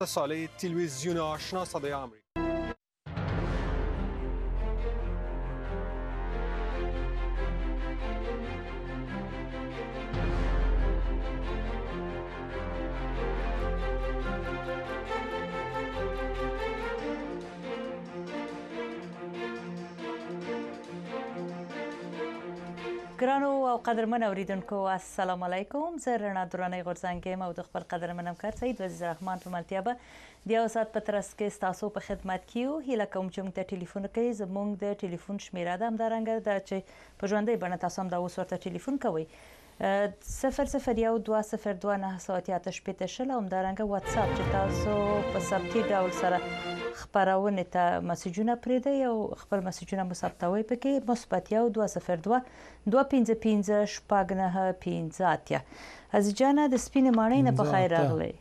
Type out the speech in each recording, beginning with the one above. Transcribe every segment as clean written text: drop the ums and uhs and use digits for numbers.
ساله تلویزیون آشنا صدای آمریکا. ګرانو او قدرمن اوریدونکو السلام علیکم. زه رڼا درانۍ غورځنګ یم او د خپل قدرمن همکار سعید وزیر رحمان په ملتیا به د یو ساعت په ترڅ کې ستاسو په خدمت کې یو. هیله کوم چې موږ ته ټلیفون کوئ. زموږ د ټلیفون شمیره ده همدارنګه ده چې په ژوندۍ بڼه تاسو هم دا اوس ورته ټلیفون کوئ 001229088 او همدارنګه واتساپ چې تاسو په ثبتي ډول سره خبرونه ته مسیجونه پرېږدئ او خپل مسیجونه مو ثبتوئ پکې مثبت 202 255 شپږ 9 5 عزیز جانه د سپینې ماڼۍ نه په خیر راغلی.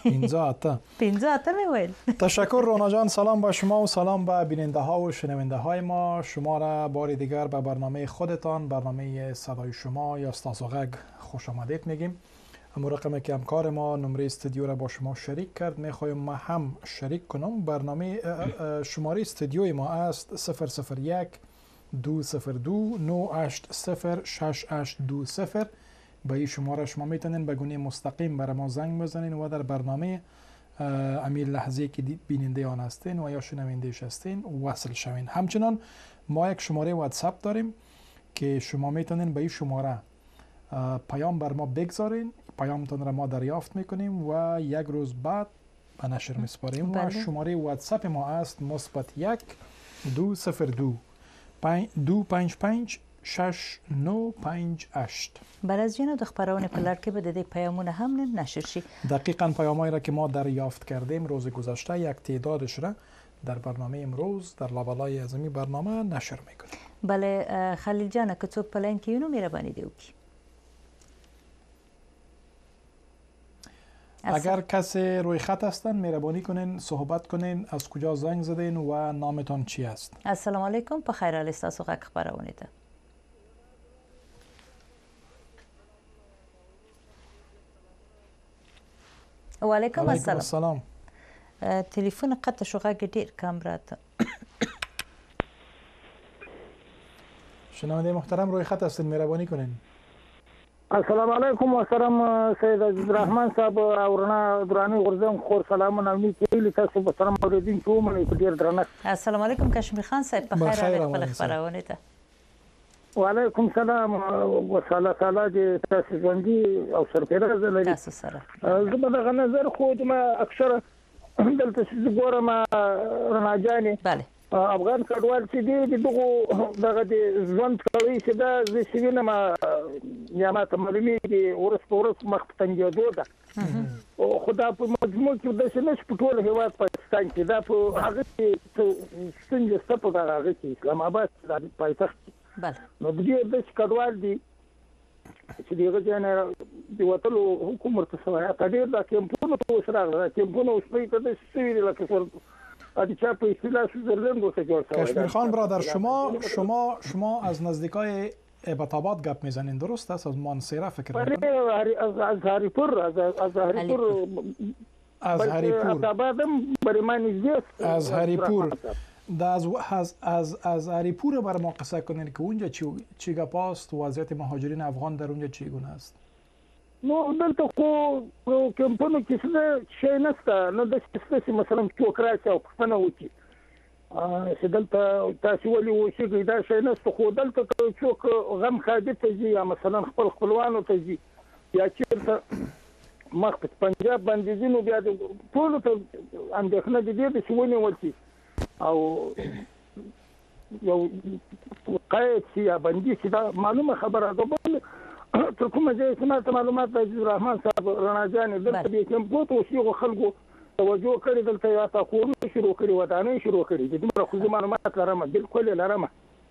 15 می ویل. تشکر رانا جان. سلام به شما و سلام به بیننده ها و شنونده های ما. شما را بار دیگر به برنامه خودتان، برنامه صدای شما یا استاسوغگ خوش آمدید میگیم. اما رقمی که همکار ما نمره استودیو را با شما شریک کرد میخوایم ما هم شریک کنم. برنامه شماره استودیوی ما است 001 202 980 6820. به این شماره شما میتونین به گونه مستقیم برای ما زنگ بزنین و در برنامه امی لحظه که بیننده آن هستین و یا شنوندهش هستین وصل شوین. همچنان ما یک شماره واتساپ داریم که شما میتونین به این شماره پیام بر ما بگذارین. پیامتون را ما دریافت میکنیم و یک روز بعد به نشر میسپاریم. و شماره واتساپ ما است مثبت 1 202 255 6958. برای از جنو د خبرونه په لړ کې به د دې پیامونه هم نشر شي. دقیقاً پیامایی را که ما دریافت کردیم روز گذشته یک تعدادش را در برنامه امروز در لابلای ازمی برنامه نشر میکنیم. بله خلیل جان که څوک په لاین کې وینو مهرباني دی وکړي. اگر کسی روی خط هستن مهربانی کنین صحبت کنین از کجا زنگ زدین و نامتان چی است. السلام علیکم. په خیر حال تاسو غږ خبرونه ده. وعلیکم السلام. تلفن قطع شو غږ ډیر کم راته. شنونده محترم روی خط هستین مهربانی کنین. السلام علیکم محترم سید عزیز رحمان صاحب او رڼا درانۍ غورځنګ خور سلامونه امید کوي تاسو په سلام اوریدونکو مونږ ډیر درنه. السلام علیکم کشمیر خان صاحب په خیر خپل خبرونه ته. وعلیکم السلام و سلام دې تاسو ژوندۍ او سرفراز لري. تاسو سره زه به دغه نظر خو ما اکثره دلته چې ګورم رڼا جانې بله افغان کډوال چې دی دغه د ژوند کوي چې دا زه چې وینم یا ماته معلومیږي ورځ په ورځ مخ په تنګېدو ده. خو دا په مجموع کې داسې نشي په ټول هېواد پاکستان کې دا په هغه کې ستونزې شته په دغه هغه کې اسلام آباد د پایتخت بله نو ډېر داسې کډوال دي چې د هغه ځای نه د وتلو حکم ورته شوی ډېر دا کیمپونه ته اوس راغله. کیمپونه اوس پرې ته داسې شوي دي لکه کشمیر خان برادر شما از نزدیکای ابتاباد گپ میزنین درست است؟ از مانسیره فکر میکنم. از هریپور از هریپور از هریپور بر ما قصه کنین که اونجا چی گپ است؟ وضعیت مهاجرین افغان در اونجا چگونه است؟ نو دلته خو کمپونو کې څه شي نشته. نو د څه مثلا چوکراسي او پښتنه وکی چې دلته تاسو ولې وشي دا شي نشته. خو دلته څوک غم خادي ته ځي یا مثلا خپلوانو ته ځي یا چیرته مخ په پنجاب باندې ځي نو بیا ټول ته اندېښنه دي چې ونیول شي او یو قید شي یا بندي شي. دا معلومه خبره ده. تر کومه ځای چې ماته معلومات د عزیز رحمان صاحب رڼا جانې دلته د کیمپو ته اوسېږو خلکو توجه کړې دلته یا کورونه شروع کړي ودانۍ شروع کړي دي. دومره خو زه معلومات لرم بالکل یې لرم.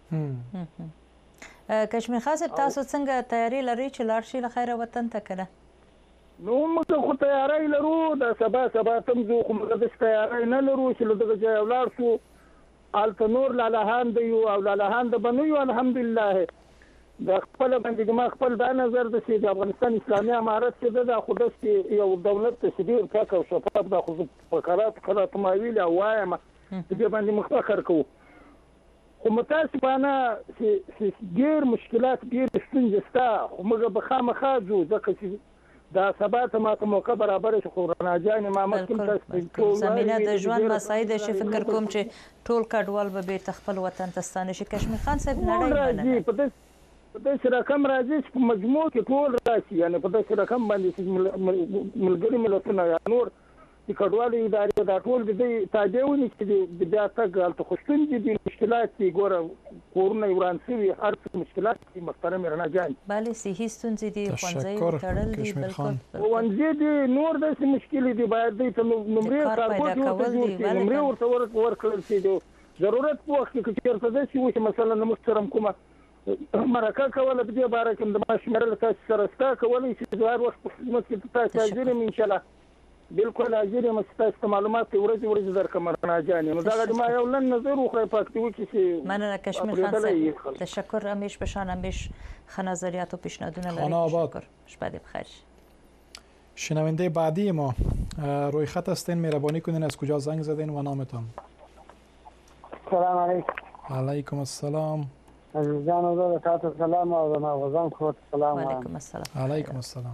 کشمیر خان صاحب تاسو څنګه تیاری لرئ چې لاړ شئ له خیره وطن ته که نه؟ نو موږ خو تیاری لرو د سبا تم ځو خو موږ داسې تیاری نه لرو چې له دغه ځایه ولاړ شو. هلته نور لالهان د یو او لالهان د به نه یو الحمدلله د خپل باندې ما خپل دا نظر د سي د افغانستان اسلامي امارت چې د خود یو دولت تشریح پاک او شفاف د خو فقرات خلات ماویل او وایم چې باندې مخفخر کوو خو متاسفانه چې ډیر مشکلات ډیر ستونزې شته خو موږ به خامخا ځو ځکه چې دا ثبات ماته موقع برابر شي خو راناجان ما ممکن تاسو زمينه د ژوند مسایل شي فکر کوم چې ټول کډوال به بیرته خپل وطن ته ستانه شي کشمیر خان صاحب نړۍ په دې رقم راځي چې په مجموع کې ټول راشي یعنی په دې رقم باندې ملګری ملتونه یا نور چې کډوال ادارې دا ټول د تاجونی چې د بیا تاګ ته خوشتون دي مشکلات چې ګوره کورونه وران شوی هر څه مشکلات چې محترم رڼا جان bale صحیح ستونزې دي خوانځي تړل دي بالکل وانځي دي نور د مشکلې دي باید د نمبر کارګو نمبر ورته ورکړل شي ضرورت په وخت کې چې ورته شي چې مثلا محترم کومه مرکه کوله په دې باره کې د ماشمرل تاسو سره ستا کولای شي د هر وخت په خدمت کې تاسو حاضر ان شاء الله بالکل حاضر یم تاسو معلومات ورځ درکم راځانې نو دا ما یو لن نظر خو پاتې وکړي چې مننه کشمیر خان صاحب تشکر همیش بشان همیش نظریات و پیشنهادونه لرید تشکر شب بخیر شنونده بعدی ما روی خط هستین مهربانی کنین از کجا زنگ زدین و نامتان سلام علیکم علیکم السلام عزیزان و تاسو سلام او نوازان خو سلام علیکم السلام علیکم السلام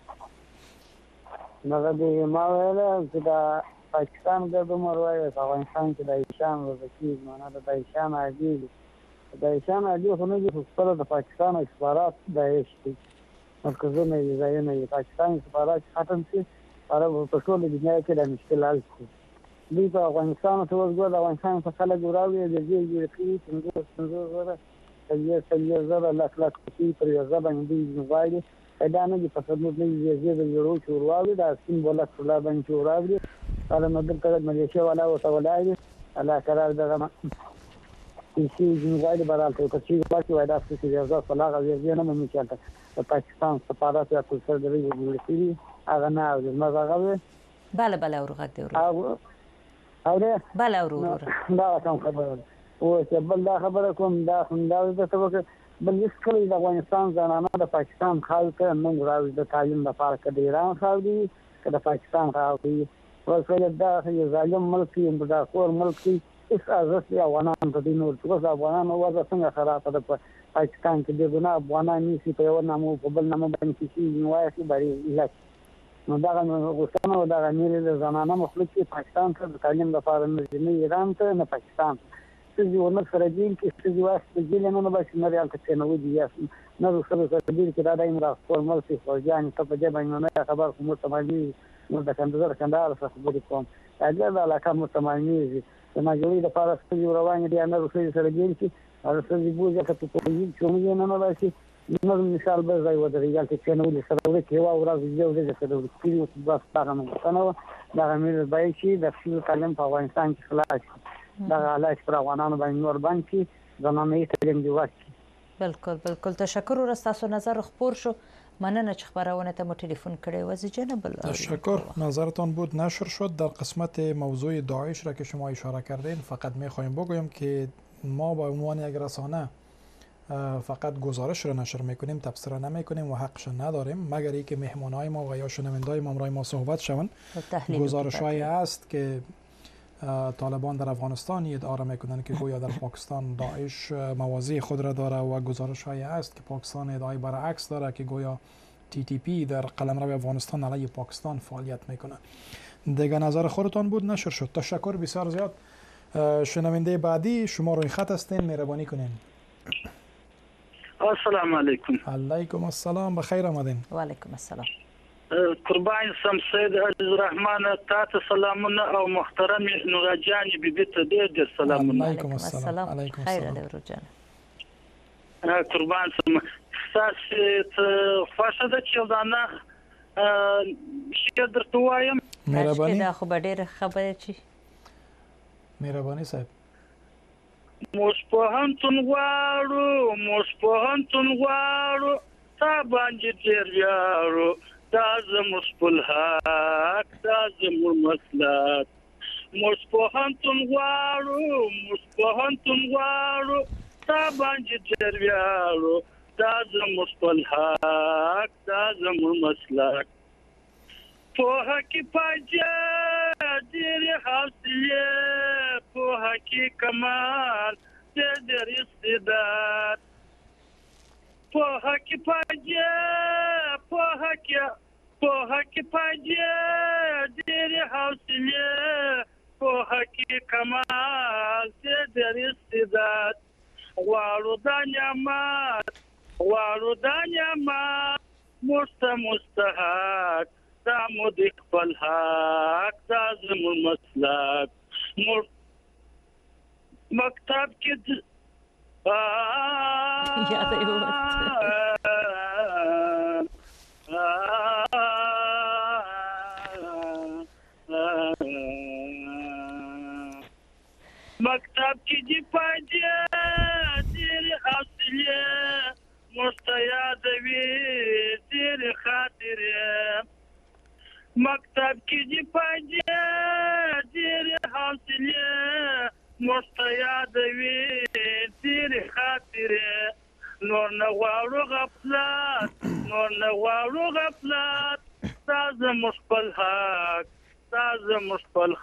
نغدي ما ویل چې دا پاکستان د عمر وایي افغانستان کې د ایشان وزکی معنا د ایشان عادي د ایشان عادي خو نه دي خو د پاکستان استخبارات د ایشتي مرکزونه یې ځایونه پاکستان استخبارات ختم شي عربو په ټول دنیا کې د مشکلات دي په افغانستان ته وګورئ د افغانستان په خلک وراوي د دې کې څنګه زره زره لاک کې پر یو ځبان دي موبایل دا نه دي په خدمت نه دي د یورو چورواوي دا سیم بوله ټوله باندې چورواوي دا نو د کله مليشیا والا او تولای الله قرار دغه شي موبایل برالته کوي چې وایي دا څه چې زړه فلاغه وی نه مې چلته په پاکستان سفارت یا کل سر درې ویلي هغه نه او ما هغه بله ورغه دی ورو بله ورو دا کوم خبره او چې بل دا خبره کوم دا د څه بل هیڅ کله د افغانستان زنانه د پاکستان خلک موږ راوي د تعلیم لپاره کې د ایران خاوري کې د پاکستان خاوري ورته دا یو ظالم ملک یې د خور ملک هیڅ ارزښت یا افغانان ته دي نور څه افغانان وضع څنګه خراب ده په پاکستان کې د ګنا افغانان نشي په یو نامو په بل نامو باندې شي نوای شي بری علاج نو دا غوښتنه او دا غنیل د زنانه مخلوق کې پاکستان ته د تعلیم لپاره نه ایران ته نه پاکستان چې ونه سره دین کې چې واسطه دې نه باندې نه ریال ته نه ودی یا نه سره سره دې کې دا دایم را فورمال سي خوځان ته په دې باندې نه خبر کوم متمالي نو د کندهار څخه خبرې کوم اګه دا علاقه متمالي د ماجوري د پاره ستاسو روانه دي نه سره سره دین کې او سره بوزه ته په دې چې نه راشي نو مثال به ځای ودرېږي چې نه ولې سره ولې کې او راځي چې سره د پیریو په باسه نه دا غمیر بای شي د خپل تعلیم په افغانستان کې خلاص دا علاج پر افغانانو باندې نور باندې زمانه یې تعلیم دی واکي بالکل تشکر ور تاسو نظر خبر شو مننه چې خبرونه ته مو تلیفون کړی و جناب تشکر نظرتان بود نشر شد در قسمت موضوع داعش را که شما اشاره کردین فقط میخوایم بگویم که ما با عنوان یک رسانه فقط گزارش را نشر میکنیم تبصره نمیکنیم و حقش نداریم مگر اینکه مهمانای ما و یا شنوندای ما امروز ما صحبت شوند گزارش‌هایی است که طالبان در افغانستان ادعا میکنند که گویا در پاکستان داعش موازی خود را داره و گزارش هایی است که پاکستان ادعای برعکس داره که گویا TTP در قلمرو افغانستان علیه پاکستان فعالیت میکنه. دیگه نظر خودتان بود نشر شد. تشکر بسیار زیاد. شنونده بعدی شما روی خط هستین مهربانی کنین. السلام علیکم. علیکم السلام بخیر آمدین. و علیکم السلام. قربان سم سید عزیز الرحمن تاسو سلامونه او محترم نورجان بیبي ته ډېر سلامونه. علیکم السلام. علیکم السلام. خیر نورجان. قربان سم تاسو خوښه ده چې ځانه شي درته وایم. مهرباني. دا خو ډېر خبره چی. مهرباني صاحب. موږ په هانتون غواړو تا باندې ډېر یارو دا زموږ خپل حق دا زموږ مسلک موږ په هانتون غواړو تا باندې ډېر یارو دا زموږ خپل حق دا زموږ مسلک پوهه کې پاجه ډېرې حوصلې پوهه کې کمال ډېر استعداد پوهه کې پاجه پاجه ډېرې حوصلې پوهه کې کمال ډېر استعداد غواړو دا نعمت مستحق دا مو د خپل حق دا زموږ مسلک مکتب کې مکتب کې دی پاجه ډېرې حوصلې مستیادوي ډېرې خاطرې مکتب کې دی پاجه ډېرې حوصلې مستیادوي ډېرې خاطرې نور نه غواړو غفلت دا زموږ خپل حق دا زموږ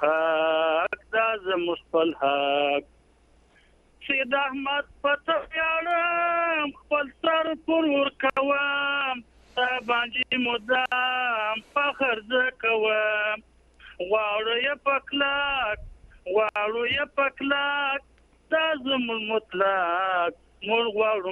خپل حق سید احمد پته ویاړم خپل سر پر ورکوم تا باندې مدام فخر زه کوم غواړو یې پکلاک دا زموږ مطلق موږ غواړو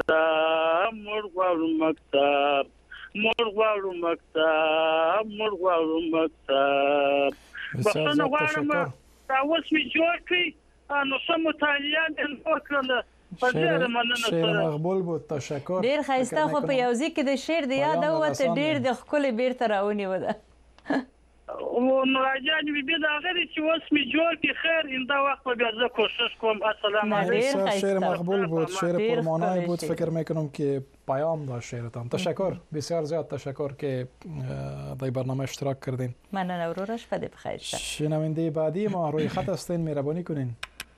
مکتب بخښنه غواړم دا اوس مې جوړ کړي نو سم مطالعه مې وکړله شعر مقبول بود تشکر ډیر ښایسته خو په یو ځای کې د شعر د یاد وته ډیر د ښکلې بیرته راونیوه ده مراجعه مې بیا د هغه دی چې اوس مې جوړ کړي خیر ایندا وقت به بیا زه کوشش کوم السلام علیکم شعر مقبول بود شعر پرمعنای بود فکر میکنم که پیام داشت شعرتان تشکر بسیار زیاد تشکر که در برنامه اشتراک کردین مننه ورورش بده بخیر شنونده بعدی ما روی خط هستین مهربانی کنین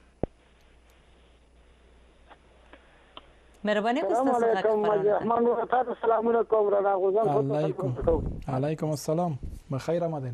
مهربانی السلام علیکم علیکم السلام بخیر آمدین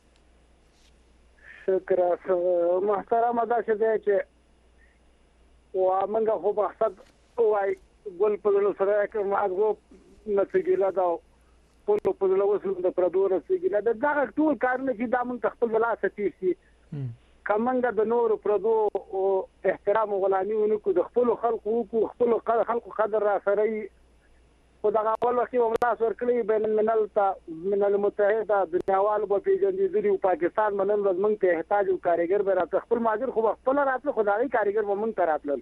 شکر محترم ادا شده چې وامنګه خو مقصد وای ګل په له سره کوم هغه نتیجه دا په له وسلو د پردور سیګله دا ټول کارونه چې دا مونږ خپل ولاستی شي کمنګه د نور پردو احترام او غلامي ونکو د خپل خلکو قدر را سره خو دا اول وخت یو لاس ورکړي بین من المتحده دنیاوال په پیژندګري او پاکستان منل زمونږ ته احتیاج او کاریګر به راځي خپل ماجر خو خپل راتله خدای کاریګر به مونږ ته راتلل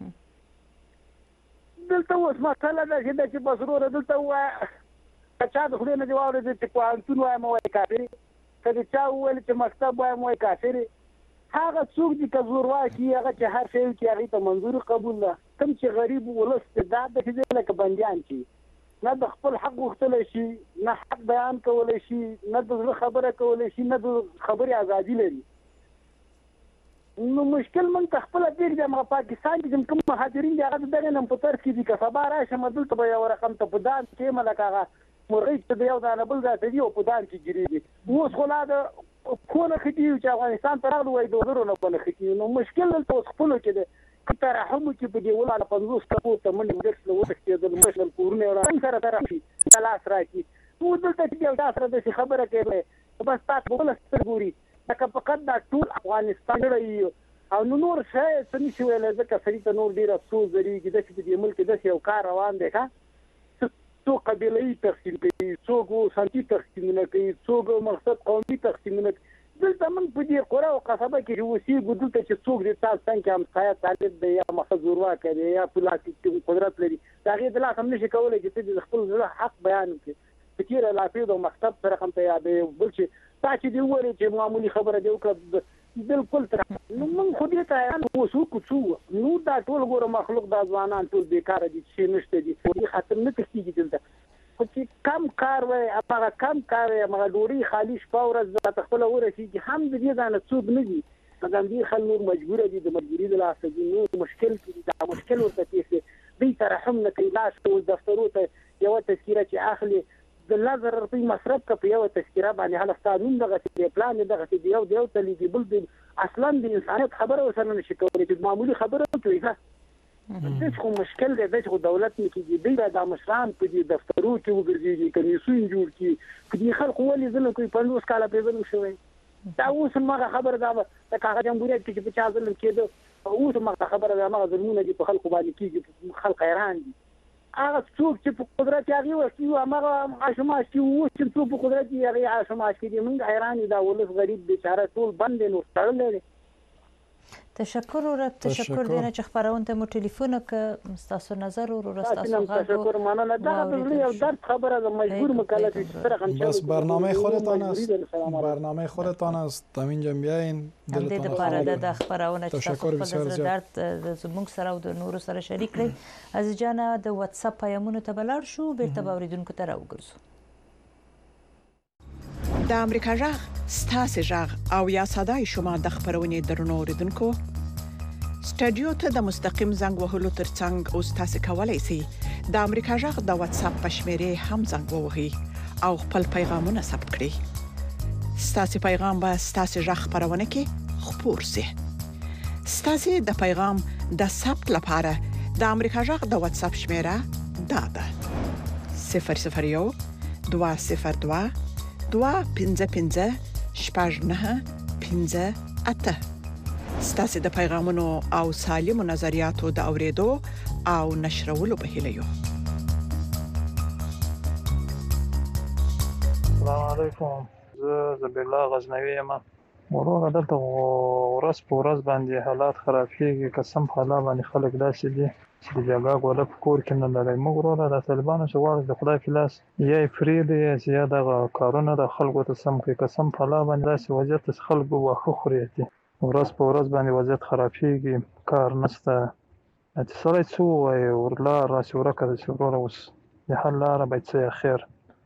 دلته اوس مسله ده چې بسرور دلته وای چا د خلینو جواب دې چې پانتون وای مو کافر کله چا ویل چې مکتب وای مو کافر هغه څوک چې کزوروا کی هغه چې هر شی کې هغه ته منظور قبول نه کوم چې غریب ولست دا د دې لکه بنديان شي نه د خپل حق وختل شي نه حق بیان کول شي نه د خبره کول شي نه د خبري ازادي لري نو مشکل من خپل دې د پاکستان کې کوم مهاجرین دي هغه دغه نن په تر کې دي که سبا راشه مدل ته یو رقم ته په دان کې ملکه مرغی ته یو دانه بل ځای دی او په دان کې ګریږي اوس خلا د کونه خدي چې افغانستان ته راغلو وای دوه نه کونه خدي نو مشکل ته خپل کې ده ترحم چې په دی ولاله 50 کپو ته منډه ورسله وته د مشل کورونه ولا سره ترحم لاس راکی نو دلته چې یو تاسو د خبره کوي بس تاسو بل ستګوري لکه فقط دا ټول افغانستان لري او نور شي څنګه شي ویل ځکه سړي ته نور ډیر افسوس لري چې د دې ملک د یو کار روان دی ښا څو قبيلي تقسیم کوي څوک سنتي تقسیمونه کوي څوک مقصد قومي تقسیمونه دلته من په دې قرا او قصبه کې وسی ګدلته چې څوک دې تاسو څنګه هم سایه طالب دی یا مقصد زوروا کوي یا پلاستیک قدرت لري دا غي د لاس هم نشي کولای چې د خپل حق بیان کړي فکر لا پیډو مکتب سره هم ته یاد بل چې تاسو دې وره چې معمولی خبره دی وکړه بالکل تر نو من خو دې ته وسو کوڅو نو دا ټول ګوره مخلوق د ځوانان ټول بیکاره دي چې نشته دي دې خاطر نه کیږي دلته چې کم کار وای هغه کم کار هغه ډوري خالی شپه ورځ د خپل ورسي چې هم دې ځان څوب نه دي مګر دې خلک مجبور دي د مجبوري د لاسه دي نو مشکل کې دا مشکل ورته کیږي دوی سره هم نه کوي. لاس ټول دفترو ته یوه تذکیره چې اخلي د 1000 روپۍ مصرف که په یوه تذکیره باندې هله ستا نوم دغسې دی، پلان یې دغسې دی، یو د یو ته لیکي، بل د اصلا د انسانیت خبره ورسره نه شي کولی چې معمولي خبره وکړي. داسې خو مشکل دی، داسې خو دولت نه کېږي. دوی باید دا مشران په دې دفترو کې وګرځېږي، کمیسیون جوړ کړي. که دې خلکو ولې ظلم کوي، 50 کاله پرې ظلم شوی، دا اوس همغه خبره ده لکه هغه جمهوریت کې چې په چا ظلم کېده، اوس همغه خبره ده، همغه ظلمونه دي په خلکو باندې کېږي، خلک حیران دي. هغه څوک چې په قدرت کې هغې وخت وي همغه عاشماش کې اوس چې څوک په قدرت کې هغې عاشماش کې دي. موږ حیران یو، دا ولس غریب بیچاره ټول بند دی، نور تړلی دی. تشکر ورک، تشکر دینه چې خبرونه مو ټلیفون که ستاسو نظر ورو ستاسو غږ. تشکر مننه. دا د زړه یو درد خبره ده، مجبور مکلف یې. بس برنامه خودتان است، برنامه خودتان است، همینجا بیاین دلتان لپاره د خبرونه چې تاسو تشکر بسیار زیات درد زموږ سره او د نورو سره شریک کړئ. عزیز جان د واتس اپ پیغامونو ته بلار شو، بیرته به اوریدونکو ته راوګرځو. د امریکا غږ ستاسو غږ او یا صداي شما د خبرونې درنو اوریدونکو سټډیو ته د مستقیم زنګ وهلو ترڅنګ او تاسو کولای شئ د امریکا غږ د واتس اپ په شمیرې هم زنګ ووهئ او خپل پیغامونه ثبت کړئ. ستاسو پیغام به ستاسو غږ خبرونه کې خپور شي. ستاسو د پیغام د ثبت لپاره د امریکا غږ د واتس اپ شمیره دا ده 001 202 255 شپږ 9 ستاسو د پیغامونو او سالمو نظریاتو د اوریدو او نشرولو په هیله یو. السلام علیکم، زه زبیر الله غزنوی یم. ورور دلته ورځ په ورځ باندې حالات خرابېږي، قسم خلا باندې خلک داسې دي چې د جګړه ولا په کور کې نه لري. موږ ورور د طالبانو چې غواړي د خدای په لاس یا فری دی یا د کارونه د خلکو ته سم کوي. قسم خلا باندې داسې وضعیت خلکو واخو خوري دي، ورځ په ورځ باندې وضعیت خرابېږي، کار نشته. چې سړی څه ووایي ورلا راسي ورکه د ورور اوس د حل لاره باید څه خیر.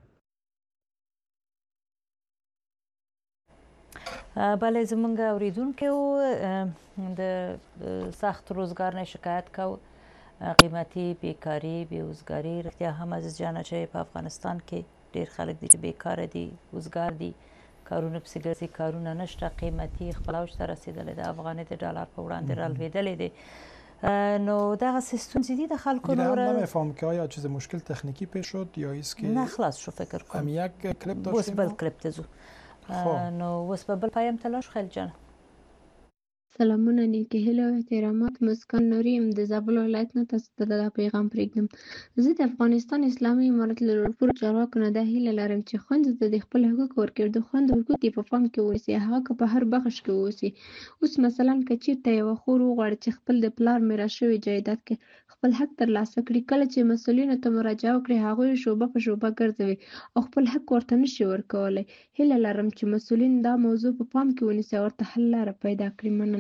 بله زمونږ اوریدونکو د سخت روزګار نه شکایت کو، قیمتي بیکاری بیروزګاری. رښتیا هم عزیز جان چې په افغانستان کې ډیر خلک دي چې بیکار دي، وزګار دي، کارونه پسې ګرځي، کارونه نشته، قیمتي خپل اوج ته رسیدلې ده، افغانۍ د ډالر په وړاندې رالوېدلې دي. نو دغه ستونزې دي د خلکو نور. نمیفهم که آیا چیز مشکل تکنیکی پیش شد یا ایست که نه خلاص شو فکر کنم. هم یک کلیپ داشتیم. اوس بل کلیپ ته ځو. نو اوس به بل پیام ته لاړ شو. خیل جان سلامونه، نیکې هیلې او احترامات. مسکن نوري یم د زابل ولایت نه. تاسو ته دا پیغام پرېږدم. زه د افغانستان اسلامي امارت له ټولو چارواکو نه دا هیله لرم چې خویندو ته د خپل حقوق ورکړي، د خویندو حقوق یې په پام کې ونیسي، هغه که په هر بخش کې واوسي. اوس مثلا که چېرته یوه خور وغواړي چې خپل د پلار میراث شوي جایداد کې خپل حق ترلاسه کړي، کله چې مسؤلینو ته مراجعه وکړي هغوی شوبه په شوبه ګرځوي او خپل حق ورته نشي ورکولی. هیله لرم چې مسؤلین دا موضوع په پام کې ونیسي او ورته حل لاره پیدا کړي. مننه.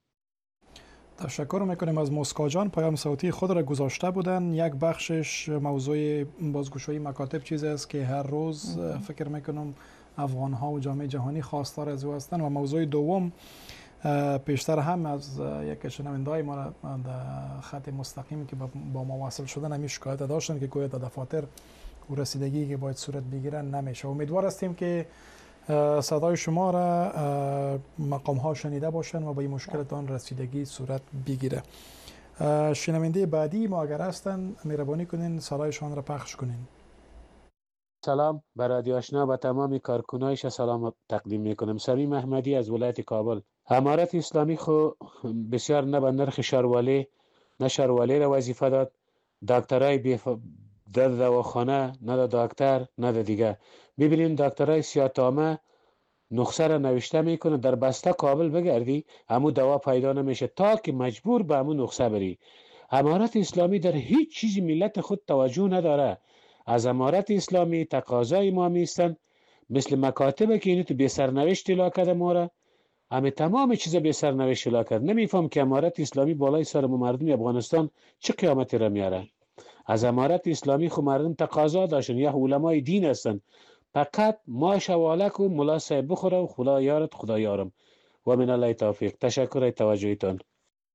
تشکر میکنیم از مسکا جان. پیام صوتی خود را گذاشته بودن. یک بخشش موضوع بازگشایی مکاتب چیزی است که هر روز فکر میکنم افغان ها و جامعه جهانی خواستار از او هستند. و موضوع دوم پیشتر هم از یک شنونده‌های ما در خط مستقیم که با ما وصل شدن همی شکایت داشتن که گویا در دفاتر و رسیدگی که باید صورت بگیرن نمیشه. امیدوار هستیم که صدای شما را مقام ها شنیده باشند و به این مشکلتان رسیدگی صورت بگیره. شنونده بعدی ما اگر هستند مهربانی کنین صدایشان را پخش کنین. سلام، به رادیو آشنا و تمام کارکنایش سلام تقدیم میکنم. سمیم احمدی از ولایت کابل. امارت اسلامی خو بسیار نه به نرخ شاروالی نه شاروالی را وظیفه داد، دکترای در دواخانه نه دکتر نه دیگه. ببینیم دکترای سیاتامه نسخه را نوشته میکنه در بسته کابل بگردی همون دوا پیدا نمیشه تا که مجبور به همون نسخه بری. امارت اسلامی در هیچ چیزی ملت خود توجه نداره. از امارت اسلامی تقاضای ما میستن مثل مکاتبه که اینو تو بی سرنوشت اعلام کرده ما را، همه تمام چیزا بی سرنوشت اعلام کرد. نمیفهم که امارت اسلامی بالای سر مردم افغانستان چه قیامتی را میاره. از امارت اسلامی خو مردم تقاضا داشتن، یا علمای دین هستن، فقط ما شوالک و ملا صاحب بخوره و خدا یارت خدا یارم. و من الله توفیق. تشکر از توجهتان.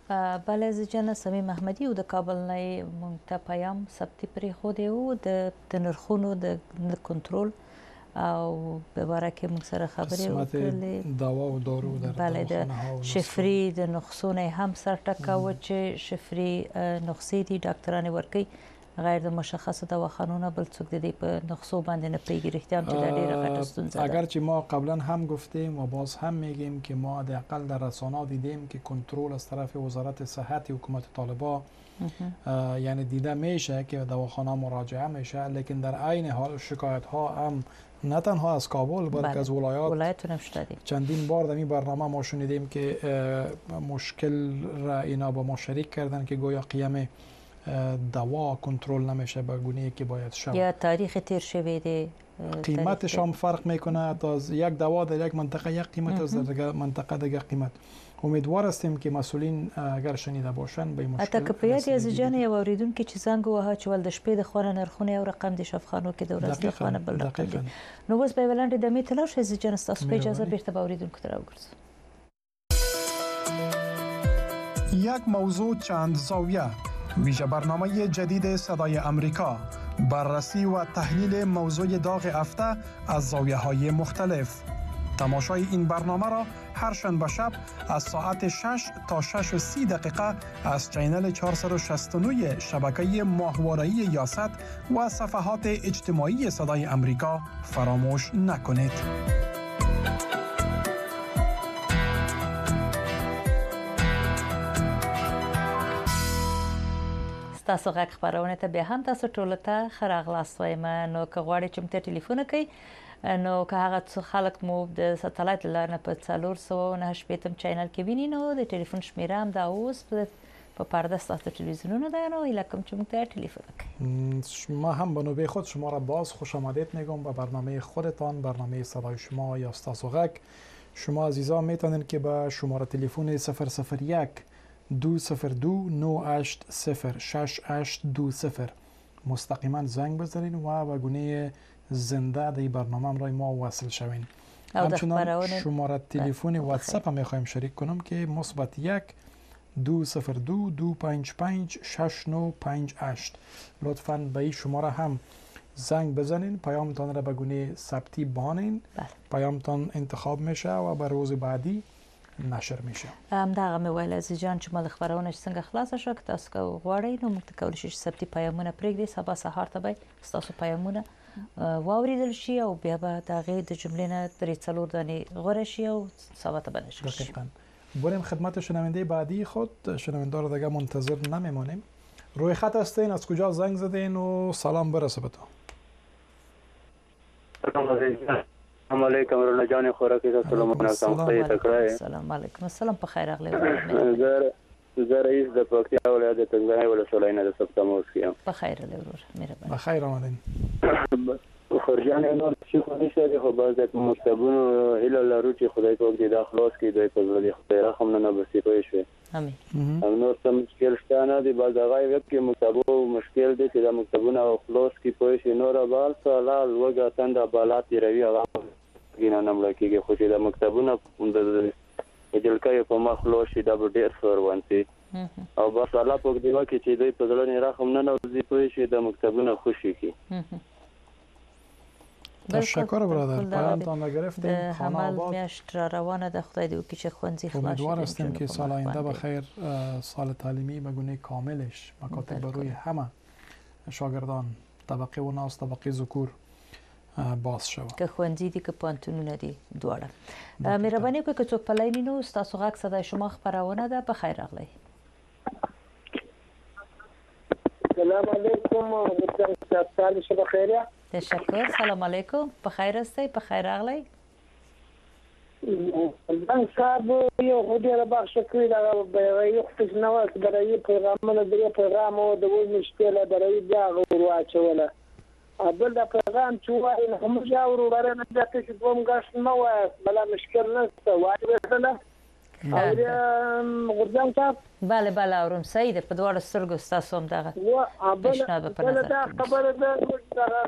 بله زجنه سمیم احمدی او د کابل نه مونږ ته پیام ثبت پرې خو دی او د نرخونو د کنټرول او به باره کې موږ سره خبرې وکړلې دوا او دارو در بله د شفري د نقصونه هم سر ټکاوه چې شفري نقصې دي ډاکټران ورکي غیر د مشخصه دواخانونه بل څوک د دې په نقصو باندې نه پیږي رښتیا چې دا ډیره غټه ستونزه ده. اگر چې ما قبلا هم گفتیم و باز هم میگیم که ما حداقل در رسانه‌ها دیدیم که کنترل از طرف وزارت صحت حکومت طالبان یعنی دیده میشه که دواخانه مراجعه میشه، لیکن در عین حال شکایت ها هم نه تنها از کابل بلکه از ولایات هم شده. چندین بار در این برنامه ما شنیدیم که مشکل را اینا با ما شریک کردن که گویا قیم دوا کنترل نمیشه به گونه‌ای که باید شود یا تاریخ تیر شوی دی قیمتش هم فرق میکنه. تا یک دوا در یک منطقه یک قیمت است، در دیگر منطقه دیگر قیمت. امیدوار هستیم که مسئولین اگر شنیده باشن به این مشکل حتی که په یاد از جان یو اوریدونکو چې زنګ وها چې ول د شپې د خونه نرخونه یو رقم دي شفخانو کې د ورځې د خونه بل رقم دي. نو اوس به ولنډ د می تلاش از جان تاسو په اجازه بیرته به اوریدونکو تر وګرځو. یک موضوع چند زاویه، ویژه برنامه جدید صدای امریکا، بررسی و تحلیل موضوع داغ هفته از زاویه‌های مختلف. تماشای این برنامه را هر شنبه شب از ساعت 6 تا 6:30 دقیقه از چینل 469 شبکه ماهواره‌ای یاست و صفحات اجتماعی صدای امریکا فراموش نکنید. تاسو غږ خبرونه ته به هم تاسو ټول ته خراغلاست وایم. نو که غواړئ چې موږ ته ټلیفون کوئ نو که هغه خلک مو د ساتلایت لارې نه په 409 چینل کې ویني نو د ټلیفون شمیره هم دا اوس په پرده ستاسو تلویزیونونو ده. نو هیله کوم چې موږ ته ټلیفون وکړئ. ما هم به نوبه خود شما را باز خوش آمدید میگم به برنامه خودتان، برنامه صدای شما یا تاسو غږ. شما عزیزان میتونید که به شماره تلفن 001 202 980620 مستقیما زنگ بزنین و به گونه زنده در برنامه را ما وصل شوین. همچنان شماره تلفن واتساپ هم میخوایم شریک کنم که مثبت 1 202 255 6958. لطفاً به این شماره هم زنگ بزنین، پیامتان را به گونه ثبتی بانین. پیامتان انتخاب میشه و به روز بعدی نشر میشه. دغه مې ویل عزیز جان چې مال خبرونه څنګه خلاص شو که تاسو غواړئ نو موږ ته کولی شئ ثبتي پیغامونه پرېږدئ. سبا سهار ته به تاسو پیغامونه واوریدل شي او بیا به د هغې د جملې نه 3-4 دانې غوره شي او سبا ته به نشر شي. بریم خدمت شنونده بعدی خود. شنونده رو دیگه منتظر نمیمانیم. روی خط هستین، از کجا زنگ زدین و سلام برسه به تو. السلام علیکم رونا جان خوراکی ته سلام علیکم خیر تکرای. سلام علیکم. السلام په خیر اغلی. زه رئیس د پکتیا ولایت د تنګای ولسوالۍ نه د سپتمبر کیم. په خیر له ورور مهرباني. په خیر آمدین. خورجان نو چې خو نشه خو باز د مستبونو هله لرو چې خدای په دې داخلوس کې دوی په ځل خدای رحم نه بسې پوي شي. امين. نو سم مشکل شته نه دی باز هغه وخت کې مستبو مشکل دي چې د مستبونو خلاص کې پوي شي نور بال سلال وګه تند بالات روي هغه ګینه نمړه کېږي خو چې د مکتبونو د جلکې په مخلوق شي دا ډېر سور وانتي او بس الله په دې وکه چې دوی په ځل نه رحم نه نوځي پوي شي د مکتبونو خوشي کی. تشکر برادر. پیامتان را گرفتیم. خانه آباد میاشت روانه ده. خدای دې وکړي چې ښوونځي خلاص شي. امیدوار هستیم که سال آینده بخیر سال تعلیمی به گونه کاملش مکاتب روی همه شاگردان طبقه و ناس طبقه ذکور باز شود. که ښوونځي دي که پوهنتونونه دي دواړه. مهرباني وکړئ که څوک په لاین نو ستاسو غږ صدای شما خپرونه ده. په خیر راغلی. سلام علیکم. تاسو شه بخیر. تشکر. سلام علیکم. په خیر هستئ؟ په خیر راغلی. من صاحب یو غوډه بخښه کړی دا به یو څه نه وایي درې پیغامونه درې پیغام او د وې مشکله درې بیا ورواچوله. بل دا پیغام چې وایي هم جاورو ورنه د تاسو کوم غاښ نه وایي بل مشکل نشته وایي وسله. غردان صاحب بله بله اورم سید په دواړو سترګو ستاسو هم دغه اشنا به په نظر دا خبره ده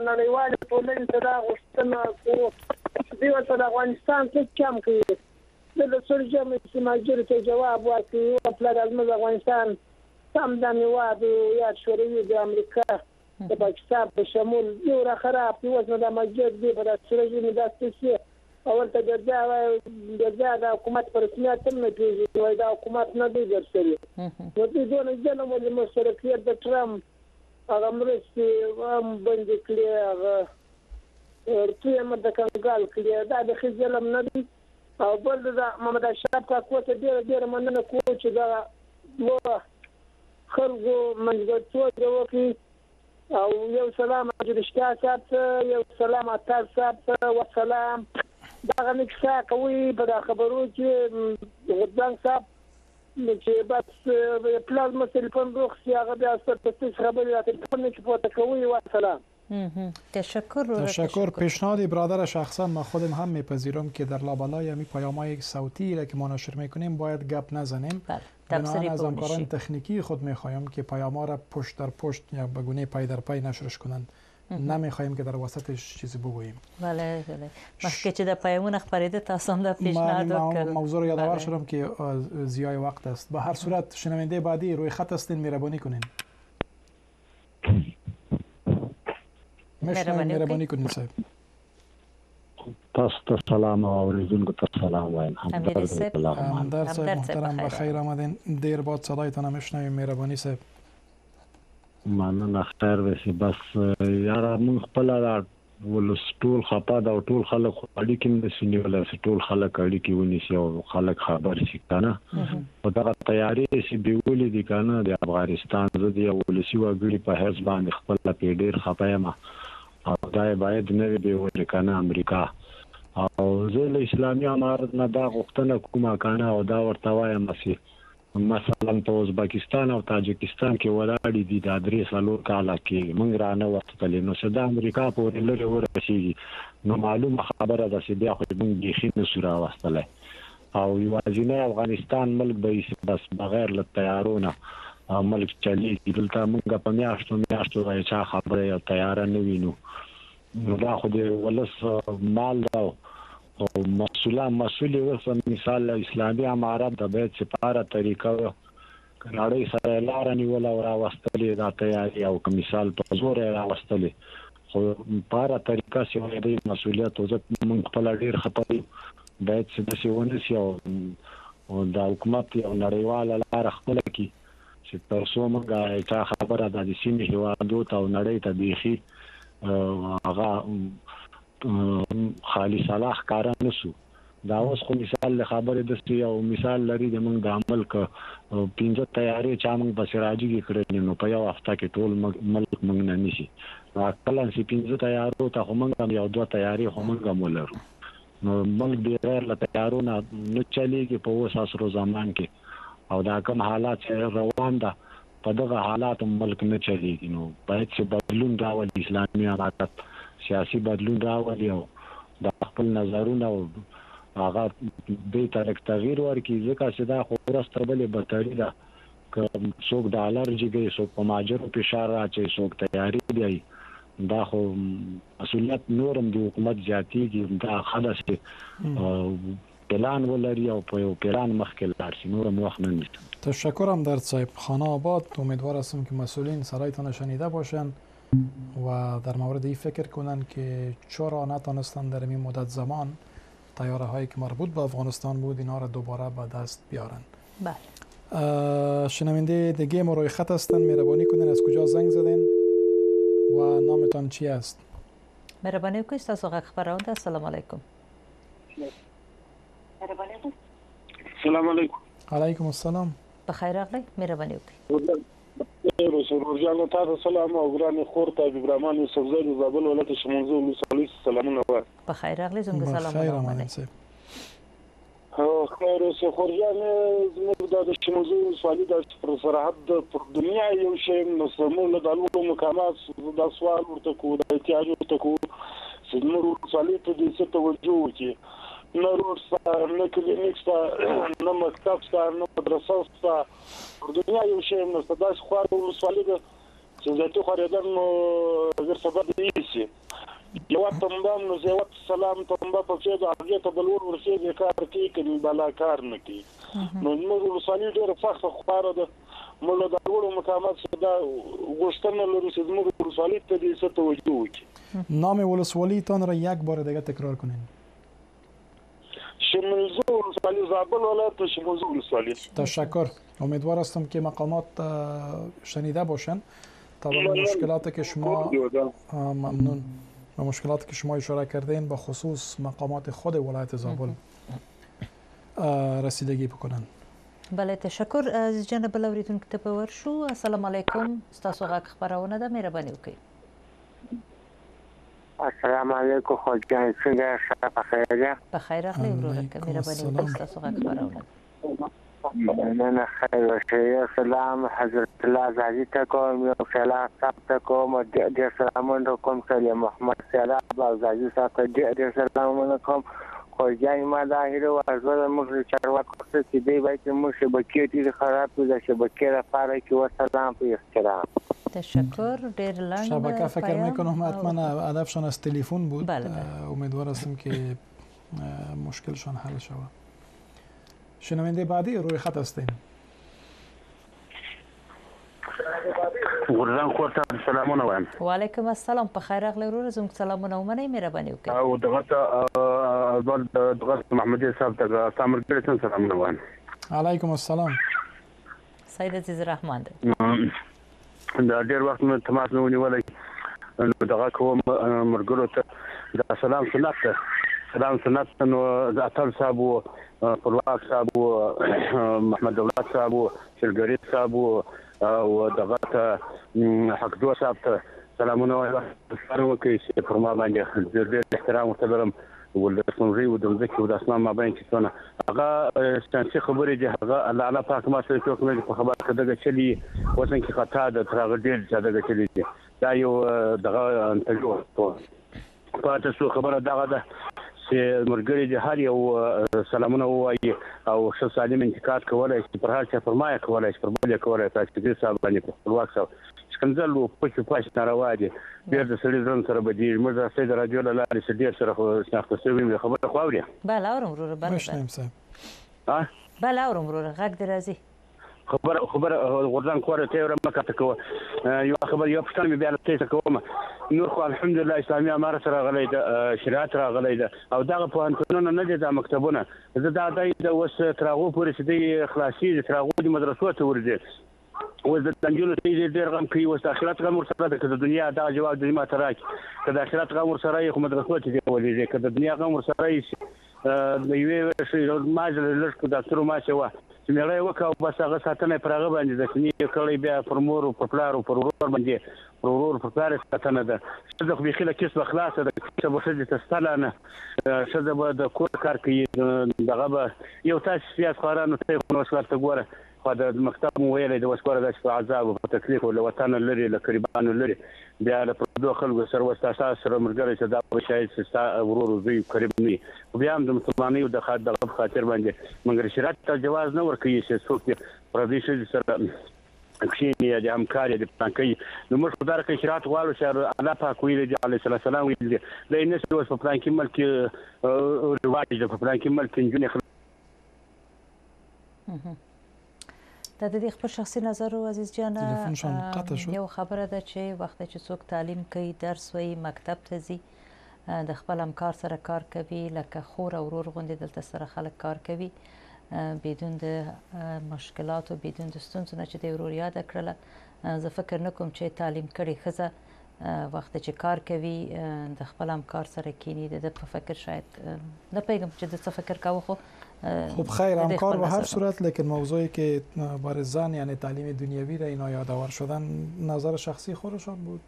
نړیواله ټولنې ته دا غوښتنه کوو چې دوی ورته د افغانستان څه کم کوي د سرجم استماجر ته جواب ورکړي او پلان د افغانستان سم د نیواد یا شوروي د امریکا د پاکستان په شمول یو را خراب دی وزن د مسجد دی په سرجم د استثي اول ته د حکومت پر رسمیت نه پیږي وای د حکومت نه دی درسري نو د دې نه ولې مشرکیت د ټرمپ هغه مرستې باندې کړی هغه ارتیا مده کنګال کړی دا د خځلم نه دی او بل د محمد اشرف کا کوته ډیر مننه کوم چې دا و خلکو منځګړیتوب وکړي او یو سلام اجرشتیا صاحب یو سلام اتار صاحب والسلام دا غنښه کوي په خبرو کې غدان صاحب چې بس پلازما تلفون روخي هغه بیا ستاسو خبرې راته په کې پوهه کوي والسلام تشکر. پیشنهاد برادر شخصا ما خودم هم میپذیرم که در لابلای می پیام‌های صوتی را که ما نشر میکنیم باید گپ نزنیم. بنابراین از همکاران تکنیکی خود میخوایم که پیام‌ها را پشت در پشت یا به گونه پای در پای نشرش کنند. نمیخوایم که در وسطش چیزی بگوییم. بله بله. مخکې چې د پیامونه خبرېده تاسو هم د پیشنهاد وکړ. موضوع یادآور شدم که ضیاع وقت است. به هر صورت شنونده بعدی روی خط هستین مهربانی کنین. مهربانی کنین صاحب. تاسو سلام او اوریدونکو ته سلام وایم. همدرد صاحب محترم بخیر آمدین. دیر بعد صدایتان میشنویم. مهربانی صاحب. مننه خیر وسی بس یاره مونږ خپل ولستول خپه دا ټول خلک اړیکې د سینیول ټول خلک اړیکې ونیسي او خلک خبر شي کنه او دا تیاری چې بیولې دي کنه د افغانستان د ولسی وګړي په هیڅ باندې خپل په ډیر خپه ما او دا باید نه بیولې کنه امریکا او زه اسلامي امارت نه دا غوښتنه کومه کنه او دا ورته وایم چې مثلا په ازبکستان او تاجکستان کې ولاړې دي د ادرس لور کاله کې موږ را نه وستلې نو صدا امریکا پورې لري ورسیږي نو معلومه خبره ده چې بیا خو موږ بيخي نه سورا وستلې او یوازینی افغانستان ملک به بس بغیر له طیارونه ملک چلی دلته موږ په میاشتو راځي خبره یا طیاره نه وینو نو دا خو د ولس مال دا او مسؤل ورسره مثال اسلامي امارات د بیت سپاره طریقه کناړي سره لار نیول او راوستلې دا تیاری او مثال په زور راوستلې خو پاره طریقه چې د مسؤلیت او موږ خپل ډیر خپل بیت سپونه سي او د حکومت او نړیواله لار خپل کی چې تاسو موږ ته خبره د سیمې هوادو ته نړۍ ته بيخي هغه خالي صلاح کار نه شو دا اوس خو مثال خبره د ستي او مثال لري د موږ د عمل ک 15 تیاری چا موږ بسراجي کې کړل نو په یو هفته کې ټول ملک موږ نه نشي کله چې 15 تیارو ته موږ یو دوه تیاری موږ مولرو نو موږ بغیر له تیارونو نه چلیږي په وساسرو زمان کې او دا کوم حالات روان ده په دغه حالات ملک نه چلیږي نو باید چې بدلون راولي اسلامي امارت سیاسي بدلون راولي او د خپل نظرونه او هغه به تغییر ورکړي ځکه چې دا خو ورسته بلې بطري ده که څوک د الرجي کوي څوک په ماجرو فشار راچي څوک تیاری دی دا خو مسؤلیت نورم د حکومت زیاتیږي دا خلاص پلان ولري او په پلان مخکې لاړ شي نورم وخت نه نیست. تشکر همدرد صاحب. خانه آباد امیدوار هستم که مسئولین سرایتان شنیده باشند و در مورد این فکر کنند که چرا نتونستند در این مدت زمان طیاره هایی که مربوط به افغانستان بود اینا را دوباره به دست بیارن. بله. شنونده دیگه ما روی خط هستن مهربانی کنین از کجا زنگ زدین و نامتان چی است؟ مهربانی کنید تاسو خبرونه السلام علیکم. السلام علیکم. علیکم السلام. بخیر راغلی مهربانی وکړئ. روزانه تاسو سلام او ګران خور ته ابراهیم یوسفزی د زابل ولایت شمنځو ولسوالۍ سلامونه وایي. بخیر راغلی زموږ سلامونه وایي. خیر اوسه خورجان زموږ د شمنځو ولسوالۍ د سرحد په دنیا یو شی نو سمول د علومو مقامات د سوال ورته کو د احتیاج ورته کو زموږ ولسوالۍ ته د څه توجه وکړي نه روډ سره نه کلینیک سره نه مکتب سره نه مدرسه سره په دنیا یو شی نو داسې خو ولسوالۍ د چې ذاتي خریدار نو غیر سبب دی شي یو تنبه نو زه سلام تنبه په څه د هغه ته بلور ورسېږي کار کوي کني بلا کار نه کوي نو موږ ولسوالۍ ډېر سخت خبره ده موږ د ټولو مقامات څخه دا غوښتنه لرو چې موږ ولسوالۍ ته دې څه توجه وکړي. نام ولسوالی تان را یک بار دیگه تکرار کنین. شمولزو ولسوالی زابل ولایت شمولزو ولسوالی. تشکر. امیدوار هستم که مقامات شنیده باشن. طبعا مشکلاتی که شما ممنون و مشکلاتی که شما اشاره کردین به خصوص مقامات خود ولایت زابل رسیدگی بکنن. بله تشکر از جناب لوریدونکو ته به ورشو. السلام علیکم ستاسو غږ خبرونه ده مهرباني وکړئ. السلام علیکم خوجان څنګه شپه بخیر بخیر راغلی ورور که مهرباني وکړئ ستاسو غږ خبرونه نه خیر شه سلام حضرت الله زادی ته کوم یو سلام ثبت کوم د سلامونه کوم سلام محمد سلام زادی ثبت د سلامونه کوم خوجان ما ظاهر او ازور موږ چارواکو څخه چې دی باید موږ شبکې دې خراب دي شبکې لپاره کې وسلام په احترام. تشکر ډیر لاندې شبکه فکر میکنم حتما هدفشان از تلفن بود. بله. امیدوار هستم که مشکلشان حل شود. شنونده بعدی روی خط هستین. ورزان خورتا سلامونه وایم. و علیکم السلام په خیر راغلی ورور زموږ سلامونه ومنئ مهرباني وکړئ. او دغه محمدي صاحب ته تامر ګرځن سلامونه وایم. علیکم السلام. سید عزیز رحمان دی. دا ډیر وخت مې تماس نه ونیولای نو دغه کوم مرګرو ته دا سلام سنت ته سلام سنت نو اتل صاحب او پرواز صاحب او محمد دولت صاحب او شلګری صاحب او دغه ته حقدو صاحب ته سلامونه وایم چې پر ما باندې ډیر احترام ورته ولسمري ودمځکه د اسمان ما باندې چې څونه هغه ستاسو خبرې دي هغه الله پاک ما سره څوک نه په خبر کده چلی وسن کې خطا د ترغه ډیر ځاده چلی دي دا یو دغه انټرو پاتې سو خبره دغه ده چې مرګري دي هر یو سلامونه وایي او ښه سالم انتقاد کولای شي پر هر څه فرمایه کولای شي پر بل کولای تاسو دې صاحب باندې په خپلواک سره څنګه په پښه ناروا دي ډېر د سړي ځان سره بدی موږ د سید رادیو له لارې ډېر سره خو شناخته شوی خبره خو اوري. بله اورم ورور بله صاحب بله اورم ورور غږ دې راځي. خبره غردان کوره ته ور مکه ته کوه یو خبر یو پښتنه مې بیا ته کوم نور خو الحمدلله اسلامي اماره سره غلې د شریعت را غلې ده او دغه په انتونو نه دي د مکتبونه زه دا د وس تراغو پورې چې دی خلاصي تراغو د مدرسو ته ورځي و د دنجونو ته ډېر غم کوي وس اخرت غم ورسره د دنیا دا جواب د ما تراک کله اخرت غم ورسره خو مدرسو ته دی ولې کله دنیا غم ورسره د یوې شي ماجل لږ ډاکټر ما چې و چې مې وکاو بس هغه ساتنه پرغه باندې د سنې کړي بیا فرمور او پپلار او پرور باندې پرور پپلار ساتنه ده څه خو بخیله کیس بخلاصه ده چې بوخه د تستلانه څه به د کور کار کوي دغه به یو تاسو سیاست خارانو ته نو څلته ګوره خو د مکتب مو ویلې د وسکوره د عذاب او تکلیف او وطن لري لقربان لري بیا له پردو خلکو سره وستا سره مرګره چې دا په شاید ستا ورور زوی قریب نه بیا هم د مسلمانۍ د خاطر باندې مګر شریعت ته جواز نه ورکوي چې څوک پردي شي سره کښینی د همکاري د پلانکي نو موږ په دغه شریعت غواړو چې الله پاک ویلي دی علیه السلام ویلي دی د انس اوس په پلانکي ملک رواج د پلانکي ملک انجونې دا د دې خپل شخصي نظر او عزیز جان یو خبره ده چې وخت چې څوک تعلیم کوي درس وایي مکتب ته ځي د خپل همکار سره کار کوي لکه خور او ورور غوندې دلته سره خلک کار کوي بدون د مشکلات او بدون د ستونزو نه چې د ورور یاد کړله زه فکر نه کوم چې تعلیم کړي ښځه وخت چې کار کوي د خپل همکار سره کینی د په فکر شاید نه پیغام چې د څه فکر کاوه خو خب خیر همکار به هر صورت لیکن موضوعی که برای زن یعنی تعلیم دنیوی را اینا یادآور شدن نظر شخصی خودشان بود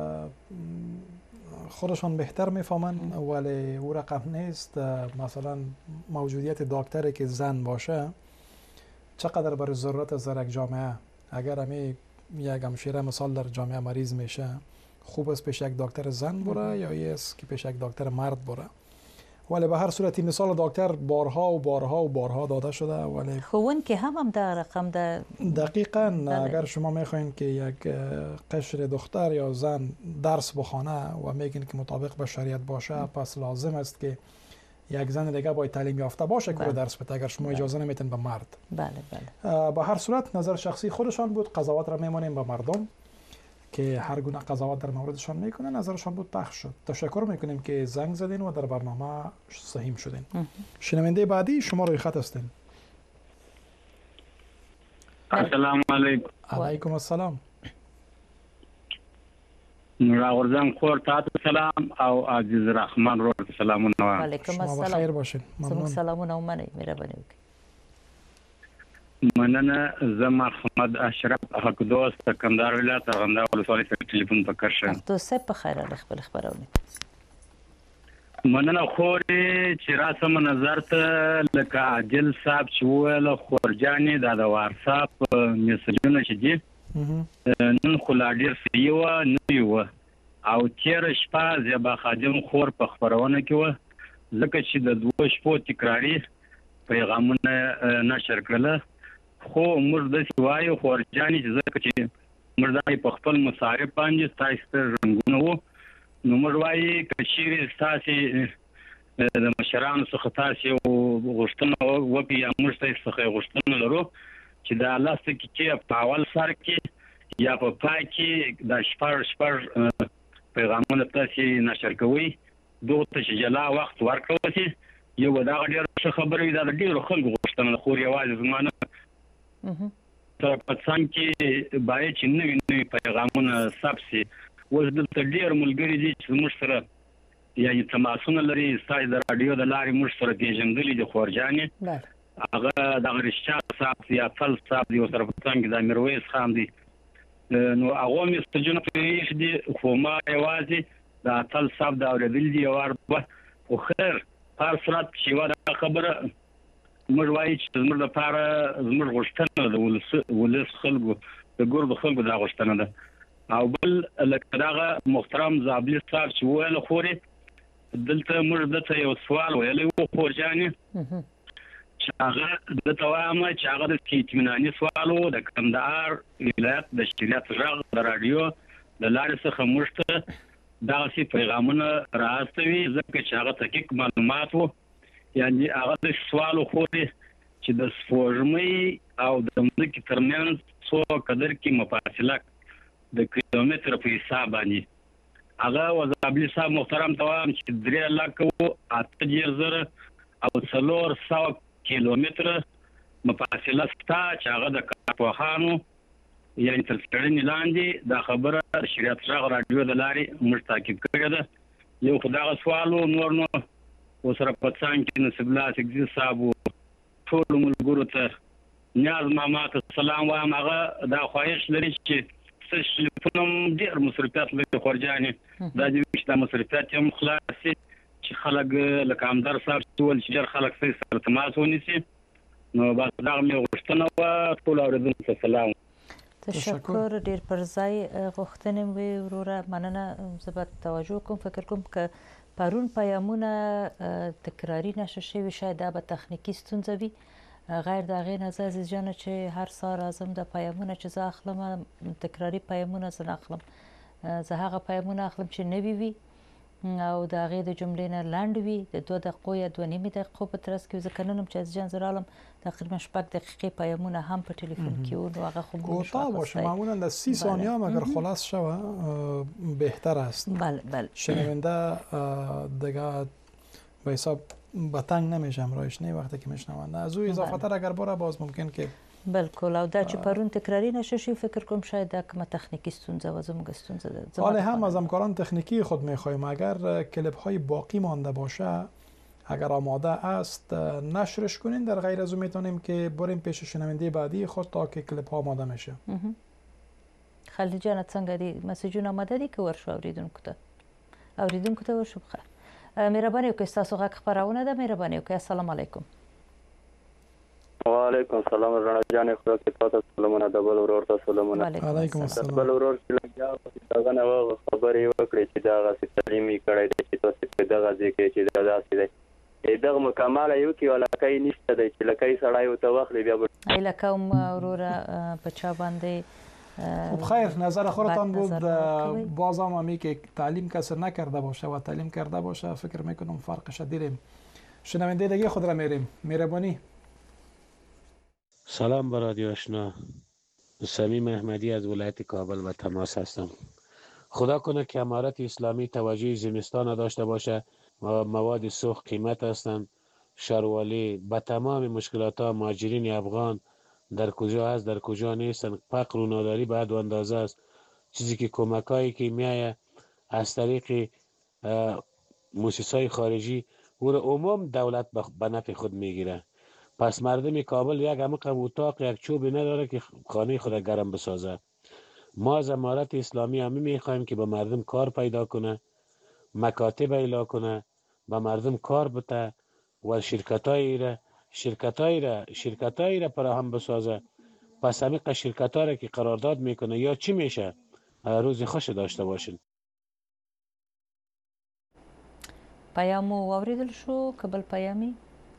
خودشان بهتر میفهمن ولی او رقم نیست مثلا موجودیت دکتری که زن باشه چقدر برای ضرورت از یک جامعه اگر همی یک همشیره مثال در جامعه مریض میشه خوب است پیش یک دکتر زن بره یا است که پیش یک دکتر مرد بره ولی به هر صورت این مثال دکتر بارها و بارها و بارها داده شده. ولی خوانکه هم در رقم ده دقیقاً اگر شما میخواین که یک قشر دختر یا زن درس بخونه و میگین که مطابق به شریعت باشه، پس لازم است که یک زن دیگه باید تعلیم یافته باشه که درس بده. اگر شما اجازه نمیتین به مرد. بله. به هر صورت نظر شخصی خودشان بود، قضاوت را میمونیم به مردم که هر گونه قضاوت در موردشان میکنه. نظرشان بود پخش شد. تشکر میکنیم که زنگ زدین و در برنامه سهیم شدین. شنونده بعدی شما روی خط هستین. السلام علیکم. علیکم السلام. نوراغورزم خور تاسو سلام او عزیز رحمان رو سلامونه. علیکم السلام. خیر باشین. ممنون. سلامونه ومنئ مهرباني وکړئ. مننه. زه محمد اشرف حق دوست کندهار ولایت ارغنداب ولسوالۍ څخه ټلیفون پکړ شه. دوست په خیر علي خپل خبرونه. مننه خوري چې راسم نظر ته لکه عادل صاحب چې ویل خورجانې د واتساپ میسجونه چې دي نن خو لا ډېر صحیح وه نوي وه او تېره شپه زیبا خادم خور په خپرونه کې وه ځکه چې د 2 شپو تکراري پیغامونه نشر کړله. خو موږ داسې وایو خورجانې چې ځکه چې موږ دا په خپل مصارف باندې ستاسې رنګونه وو نو موږ وایي که چیرې ستاسې د مشرانو څخه تاسې غوښتنه وکړي یا موږ ستاسې څخه غوښتنه لرو چې دا 10 دقیقې په اول سر کې یا په پای کې دا شپږ پیغامونه تاسې نشر کوئ دغه ته چې جلا وخت ورکړل شي یو دا ډېره ښه خبره وي. دا د ډېرو خلکو غوښتنه ده خو یوازې زما نه تر په څنګ کې باید چې نوي پیغامونه ثبت شي. اوس دلته ډېر ملګري دي چې زموږ سره یعنې تماسونه لري ستاسې د راډیو د لارې موږ سره پېژندلي دي خورجانې هغه دغه رشاد صاحب یا فل صاحب دی ورسره په څنګ کې د میرویس خان دی نو هغه میسجونه پرېښي دي خو ما یوازې د اتل صاحب د اورېدل دي یو وار خو خیر په هر صورت چې یوه دا خبره موږ وایو چې زموږ لپاره زموږ غوښتنه د ولس خلکو د ګردو خلکو دا غوښتنه ده. او بل لکه دغه محترم زابلي صاحب چې وویل خورې دلته موږ دته یو سوال ویلی و خورجانې چې هغه دته وایم چې هغه د اطمیناني سوال و د کندهار ولایت د شریعت غږ د راډیو د لارې څخه موږ ته دغسې پیغامونه رااستوي ځکه چې هغه دقیق معلومات و. یعنې هغه د سوال و خورې چې د سپوږمۍ او د ځمکې ترمنځ څو قدر کې مفاصله د کیلومتر په حساب باندې هغه وزابلي صاحب محترم ته وایم چې 3,08,000 او 400 کیلومتره مفاصله شته چې هغه د کارپوهانو یعنې تر څېړنې لاندې دا خبره شریعت غږ راډیو د لارې موږ تعقیب کړې ده. یو خو دغه سوال و نور نو ورسره په څنګ کې نصیب الله سګزي صاحب و ټولو ملګرو ته نیاز ماما ته سلام وایم هغه دا خواهش لري چې ټلیفون هم ډېر مصرفیات لري خورجانې دا دې چې دا مصرفیات هم خلاص شي چې خلک لکه همدر صاحب چې ویل چې ډېر خلک سره تماس ونیسي نو بس دغه مې غوښتنه وه ټولو اورېدونکو ته سلام. تشکر ډیر پر ځای غوښتنې وي وروره مننه. زه به توجه کوم فکر کوم که پرون پیامونه تکراری نشه شوي شاید دا به تخنیکي ستونزه وي غیر د هغې نه زه عزیز جانه چې هر سهار راځم د پیامونه چې زه اخلم تکراري پیامونه زه نه اخلم زه هغه پیامونه اخلم چې نوي وي او د هغې د جملې نه لنډ وي د 2 دقیقو یا 2.5 دقیقو په ترڅ کې ځکه نن هم چې عزیز جان زه رالم تقریبا 6 دقیقې پیامونه هم په ټلیفون کې و نو هغه خو کوتاه باشه معمولا در 30 ثانیه هم اگر خلاص شوه بهتر است. بله شنونده دیگه به حساب به تنگ نمیشه همراهش نه وقتی که میشنونده از او اضافه تر اگر بره باز ممکن که بالکل او دا چې پرون تکراری نشه شي فکر کوم شاید دا کومه تخنیکی ستونزه و زموږ ستونزه ده. حالا هم از همکاران تکنیکی خود میخوایم اگر کلیپ های باقی مانده باشه اگر آماده است نشرش کنین در غیر از اون میتونیم که بریم پیش شنونده بعدی خود تا که کلیپ ها آماده میشه. خالد جان څنګه دي مسیجونه آماده دي که ورشو اوریدونکو ته ورشو بخیر. مهرباني وکړئ ستاسو غږ خپرونه ده مهرباني وکړئ. السلام علیکم. وعلیکم السلام رڼا جانې خو کې تاسو سلامونه د بل ورور ته سلامونه. علیکم السلام. بل ورور چې لګیا دغه نو خبرې وکړې چې دا غاسي تعلیمي کړی دی چې تاسو په دغه ځای کې چې دا داسې دی دغه مکمل یو کې ولکې نشته دی چې لکې سړی او ته وخت بیا ای لکم وروره بچا باندې خب خیر نظر خودتان بود. باز هم همی که تعلیم کسی نکرده باشه و تعلیم کرده باشه فکر میکنم فرقش دیدیم. شنونده دیگه خود را میریم. مهربانی. سلام به رادیو آشنا. صمیم احمدی از ولایت کابل و تماس هستم. خدا کنه که امارت اسلامی توجه زمستان داشته باشه. مواد سوخت قیمت هستند. شاروالی به تمام مشکلات ها مهاجرین افغان در کجا هست در کجا نیستن، فقر و ناداری به حد و اندازه است. چیزی که کمکایی که میایه از طریق مؤسسات خارجی او را عموم دولت به نفع خود میگیره. پس مردم کابل یک عمق اتاق یک چوبی نداره که خانه خود گرم بسازه. ما از امارت اسلامی همی میخوایم که به مردم کار پیدا کنه، مکاتب ایلا کنه، به مردم کار بده و شرکتایی را فراهم بسازه. پس همیقه شرکت‌ها را که قرارداد میکنه یا چی میشه روز خوش داشته باشین. پیامو واوریدل شو قبل پیامی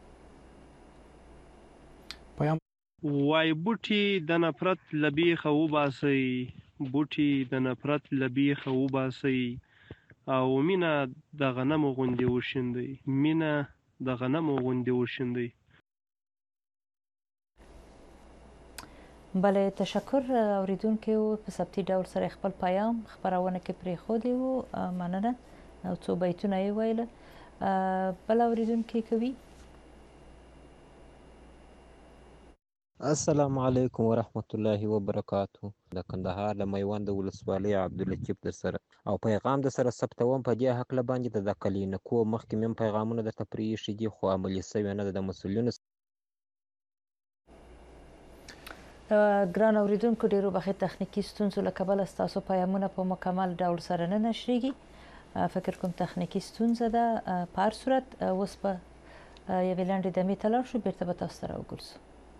پیام وای بوټي د نفرت لبیخه وباسي، بوټي د نفرت لبیخه وباسي او مینه د غنمو غوندې وشیندي، مینه د غنمو غوندې وشیندي. بله تشکر اوریدونکو په ثبتي ډول سره خپل پیام خبرونه کې پرېښودي وو. مننه. او څو بیتونه یې ویل. بل اوریدونکو کوي. السلام علیکم ورحمت الله وبرکاته. د کندهار له میوند ولسوالۍ عبداللطیف در سره او پیغام در سره ثبتوم په دې حق باندې د کلینکو مخکې مم پیغامونه د تپریش دي خو عملي شوی نه د مسؤلینو. ګران اوریدونکو ډیرو بخې تخنیکی ستونزو له کبله ستاسو پیغامونه په مکمل ډول سره نه نشریږي. فکر کوم تخنیکی ستونزه ده. په هر صورت اوس په یوې لنډې دمې ته لاړ شو، بیرته به تاسو ته راوګرځو.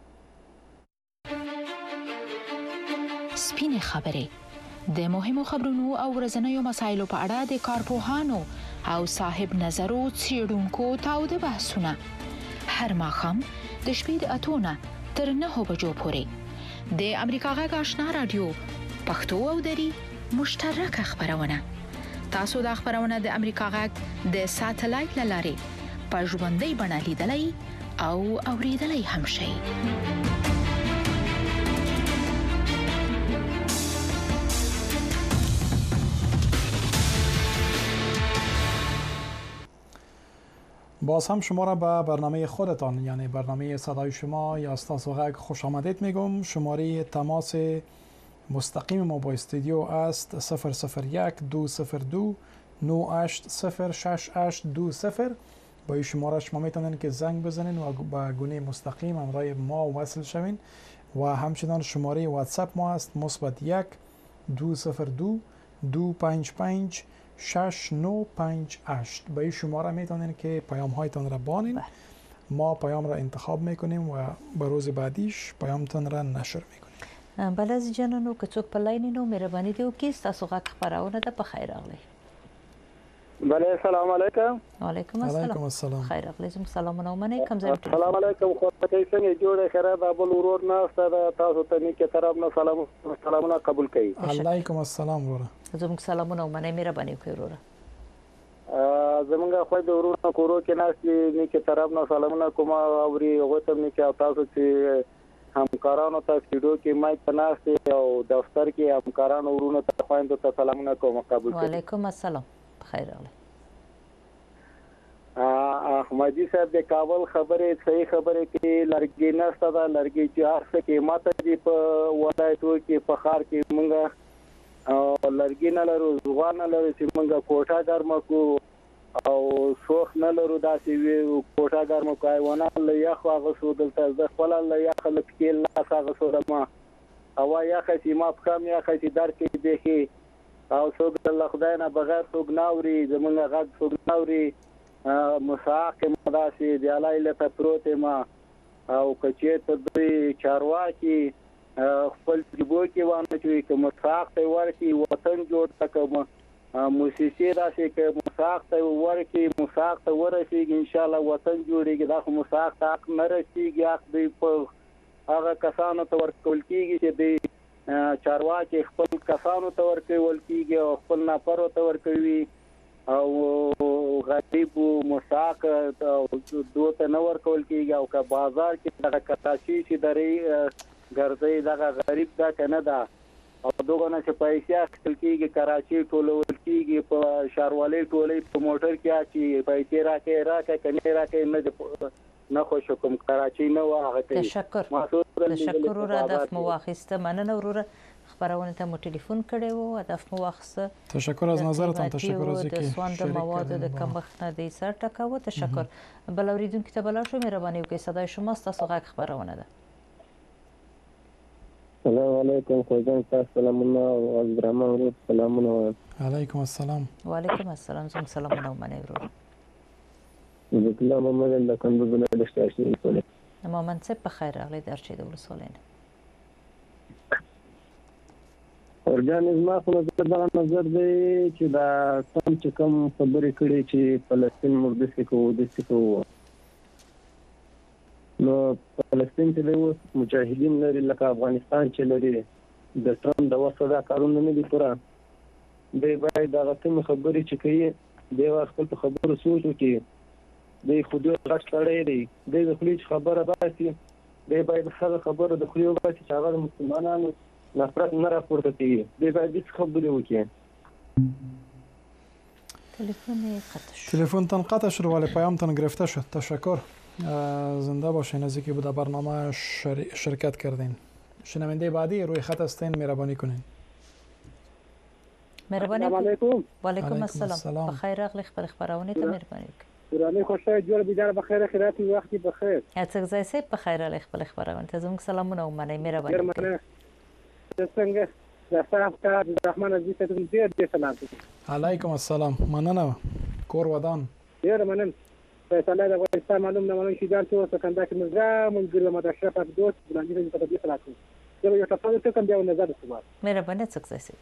سپینې خبرې د مهمو خبرونو او ورځنیو مسایلو په اړه د کارپوهانو او صاحب نظرو څېړونکو تاوده بحثونه هر ماښام د شپې د 8 نه تر 9 بجو پورې د امریکا غږ آشنا رادیو پښتو او دری مشترکه خبرونه. تاسو د خبرونه د امریکا غږ د ساتلایت لارې په ژوندۍ بڼه لیدلای او اوریدلای هم شئ. باز هم شما را به برنامه خودتان یعنی برنامه صدای شما یا استاسو غږ خوش آمدید میگم. شماره تماس مستقیم ما با استودیو است 001 202 980620. با این شماره شما میتونین که زنگ بزنین و به گونه مستقیم همراه ما وصل شوین و همچنان شماره واتساپ ما است +1 202 255 6958. به این شماره میتونین که پیام هایتان را بانین. ما پیام را انتخاب میکنیم و به روز بعدیش پیامتان را نشر میکنیم. بله از جانانو که څوک په لاین نو مهرباني دی وکړئ ستاسو غږ خبرونه ده. په خیر راغلی. بله السلام علیکم. وعلیکم السلام. خیر راغلی. زموږ سلامونه ومنئ. کوم ځای السلام علیکم. خو ته څنګه جوړه خیره د بل ورور نه ستاسو ته نیکه طرف نه سلامونه قبول کړئ. علیکم السلام وروره. زموږ سلامونه ومنئ. مهرباني وکړئ وروره. زمونږ خو د ورونو کورو کې ناست نیکه طرف نه سلامونه کوم او هغه ته نیکه تاسو چې همکارانو ته سټوډیو کې مایک ناست او دفتر کې همکارانو ورونو ته خويندو ته سلامونه کوم قبول کړئ. وعلیکم السلام. خیر راغلی. احمدی صاحب د کابل خبرې صحیح خبرې کې لرګي نشته دا لرګي چې هرڅه کې ماته دی په ولایتو کې په ښار کې مونږه لرګي نه لرو، ځوان نه لرو چې مونږه کوټه ګرمه کو او سوخ نه لرو داسې وی کوټه ګرمه کوي ونه لیا خو هغه سو دلته د خپل لیا خلک کې لا هغه سو دما او یا خې ما په کم یا خې در کې به او څوک الله خدای نه بغیر څوک ناوري زمونږ غږ څوک ناوري مساق مداسي دی علایله ته پروت ما او کچې ته دوی چارواکي خپل جبو کې وانه چې مساق ته ورکی وطن جوړ تکم موسسې داسې که مساق ته ورکړي مساق ته ورسېږي انشاءالله وطن جوړېږي. دا خو مساق ته حق نه رسېږي، حق دوی په هغه کسانو ته ورکول کېږي چې دوی چارواکي خپل کسانو ته ورکول کېږي او خپل نفرو ته ورکوي او غریب مساق دوی ته نه ورکول کېږي. او که بازار کې دغه کتاشي چې درې ګرځي دغه غریب دا که نه ده او دغه نه چې پیسې اخیستل کېږي کراچۍ ټولول کېږي په ښاروالۍ ټولۍ په موټر کې اچي پیسې راکړئ که نه راکړئ نه خوښ کوم کراچۍ نه وه هغه کوي. تشکر وروره، هدف مو واخیسته. مننه وروره، خبرونه ته مو ټلیفون کړی و، هدف مو واخیسته. تشکر از نظرتان. تشکر از اینکه د سوند موادو د کمښت نه دی سر ټکاوه. تشکر. بل اوریدونکو ته بلار شو، مهرباني وکړئ صدای شما ستاسو غږ خبرونه ده. السلام علیکم خوږان، تاسو سلامونه او عبدالرحمن ورور سلامونه. علیکم السلام. وعلیکم السلام. زموږ سلامونه ومنئ ورور. ذکر الله محمد د کندوز ولایت شاشي ولسوالۍ. محمد صاحب په خیر راغلی د ارچې د ولسوالۍ نه. ورجان زما خو دغه نظر دی چې دا کوم خبرې کړي چې فلسطین مردسي کوو دسي کوو، نو فلسطین چې دی اوس مجاهدین لري لکه افغانستان چې لري. د ټرمپ د وسه دا کارونه نه دي پوره. دی باید دغه کومې خبرې چې کوي دی خپل په خبرو سوچ وکړي. دی خو ډېر غټ سړی دی، دی د خولې چې خبره باسي دی باید هغه خبره د خولې وباسي چې هغه د مسلمانانو نفرت نه راپورته کوي. دی باید هیڅ خبرې وکړي. تلفنتان قطع شد ولی پیامتان گرفته شد. تشکر. زنده باشین. از اینکه در برنامه شرکت کردین. شنونده بعدی روی خط هستین، مهربانی کنین. مهربانی علیکم. و علیکم السلام. بخیر راغلی خبر خبرونه ته مهربانی وکړئ. ورانه خوشاله جوړ بيدار بخیر خیرات وختي بخیر. هڅه ځای سه بخیر راغلی خبر خبرونه ته زموږ سلامونه ومنئ. مهربانی وکړئ. څنګه زفافت عبدالرحمن عزیز ته ډېر سلام. علیکم السلام. مننه. کور ودان. ډېر مننه. فیصله د افغانستان معلوم نه معلوم شي دا څه سکنده کې نظام ګل مدرسه په دوت باندې په دې سره کوي. یو تاسو ته کوم یو نظر وسو. مهرباني څه څه.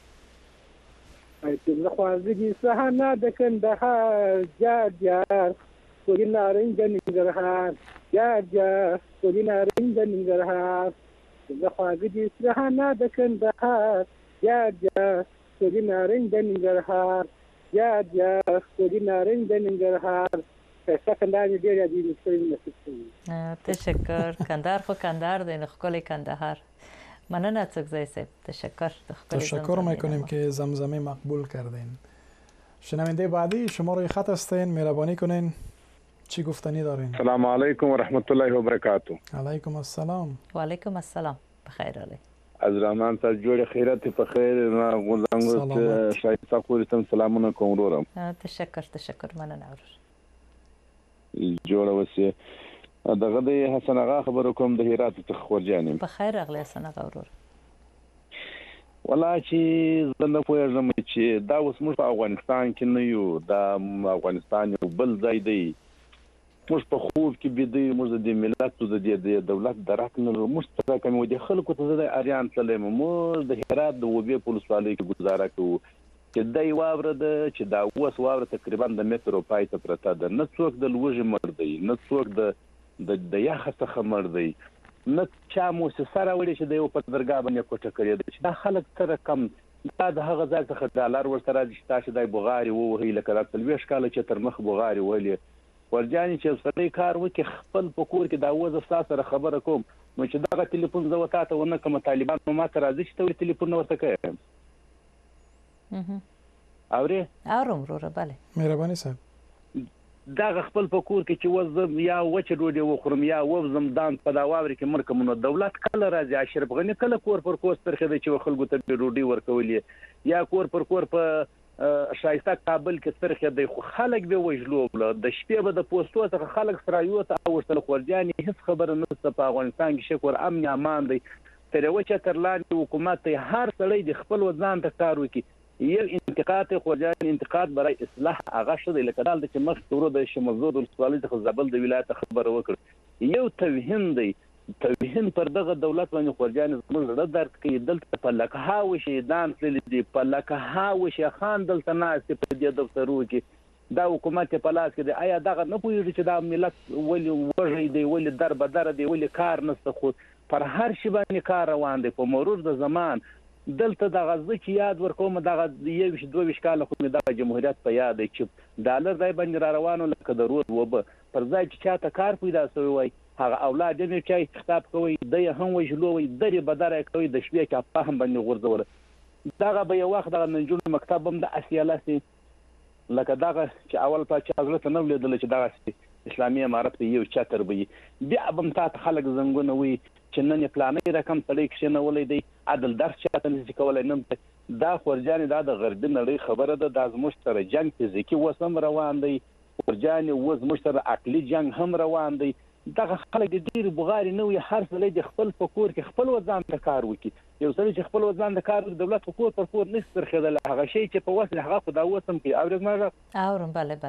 زه خوازګي سهانه د کندهار جار جار کوی نارنج ننګرهار جار جار کوی نارنج ننګرهار. زه خوازګي سهانه د کندهار جار جار کوی نارنج ننګرهار جار جار کوی نارنج ننګرهار. څنګه دې ډېر دې تشکر. کندهار خو کندهار دی، نه خپل کندهار. مننه څوکزای صاحب. تشکر میکنیم که زمزمه مقبول کردین. شنونده بعدی شما روی خط هستین، مهربانی کنین. چی گفتنی دارین؟ السلام علیکم و رحمت الله و برکاته. علیکم السلام. و علیکم السلام. بخیر علی. از رحمان سره جوړ خیرات په خیر ما غوښتنه شایسته کوم سلامونه کوم ورورم. تشکر مننه ورور. جوړ وسی دغه د حسن اغا خبرو کوم د هرات څخه خورجانم. بخیر اغلی حسن اغا ورور. والله چې زنه پوهیږم چې دا اوس موږ په افغانستان کې نه یو، دا افغانستان یو بل ځای دی. موږ په خوب کې بيدی، موږ د ملت د دولت درک نه لرو. موږ څه کوم د خلکو ته د اریان سلام موږ د هرات د وبې پولیس والي کې گزاره کوو چې دای واوره د چې دا اوس واوره تقریبا د مترو پای ته پرته ده. نه څوک د لوږې مړ دی، نه څوک د یخ څخه مړ دی، نه چا موسسه راوړي چې د یو په درګاه باندې کوټه کړې ده. چې دا خلک تر کم دا د هغه ځای څخه ډالر ورته راځي چې تاسو د بغاري ووهي لکه د 30 کال چې تر مخ بغاري وهلي ورجاني چې سړی کار وکړي خپل په کور کې دا وځه سره خبره کوم نو چې دغه ټلیفون زه وتاته ونه کوم طالبان ما ته راځي چې ته ټلیفون ورته کوي. اوري اورم وروره. بله مهرباني صاحب. دا خپل په کور کې چې وزم یا وچ ډوډۍ وخورم یا وزم دان په دا واوري کې مرکم نو دولت کله راځي اشرف غنی کله کور پر کور ترخه دی چې خلکو ته ډوډۍ ورکولې یا کور پر کور په شایسته کابل کې ترخه دی خو خلک به وجلو د شپې به د پوسټو څخه خلک سره یو ته ورسره خورجاني هیڅ خبره نشته په افغانستان کې شکر امن امان دی تر وچه تر لاندې حکومت هر سړی د خپل وزن ته کار وکړي. یو انتقاد خورجان انتقاد برای اصلاح هغه شوی لکه دال چې مخ ورو د شمزود ولسوالۍ څخه زابل د ولایت خبر وکړ یو توهین دی توهین پر دغه دولت باندې خورجان زموږ زړه درد کوي. دلته په لکه هاو شهیدان تللي دي، په لکه هاو شیخان دلته ناست په دې دفترو کې، دا حکومت په لاس کې دی. آیا دغه نه پوهېږي چې دا ملت ولې وږی دی، ولې در بدره دی، ولې کار نشته؟ خو پر هر شي باندې کار روان دی. په مرور د زمان دلته دغه زه چې یاد ورکوم دغه 21-22 کاله خو مې دغه جمهوریت په یاد دی چې ډالر ځای باندې را روانو لکه د رود وبه، پر ځای چې چاته کار پیدا شوی وای هغه اولاد یې چای خطاب کوي، دی هم وژلو وي، درې بدره کوي، د شپې کاپه هم باندې غورځوله. دغه به یو وخت دغه نجونو مکتب هم د اسیاله سي لکه دغه چې اول په چا زړه ته نه ولیدل چې دغه اسلامي امارت په یو چتر به بیا به تاسو خلک زنګونه وي چې نن پلانې رقم تړي کې نه ولې دی عدل درس چاته نشي کولای. نن دا خورجان دا د غربي نړۍ خبره ده، د زموږ سره جنگ فزیکی وسم روان دی، خورجان زموږ سره عقلي جنگ هم روان دی. دغه خلک ډیر بغاري نه وي، هر څه د خپل فکر کې خپل وزن ته کار وکړي. یو څه چې خپل وزن د کار دولت فکر پر فور نشي ترخیدل، هغه شی چې په وسه هغه خو دا وسم کې اورم بله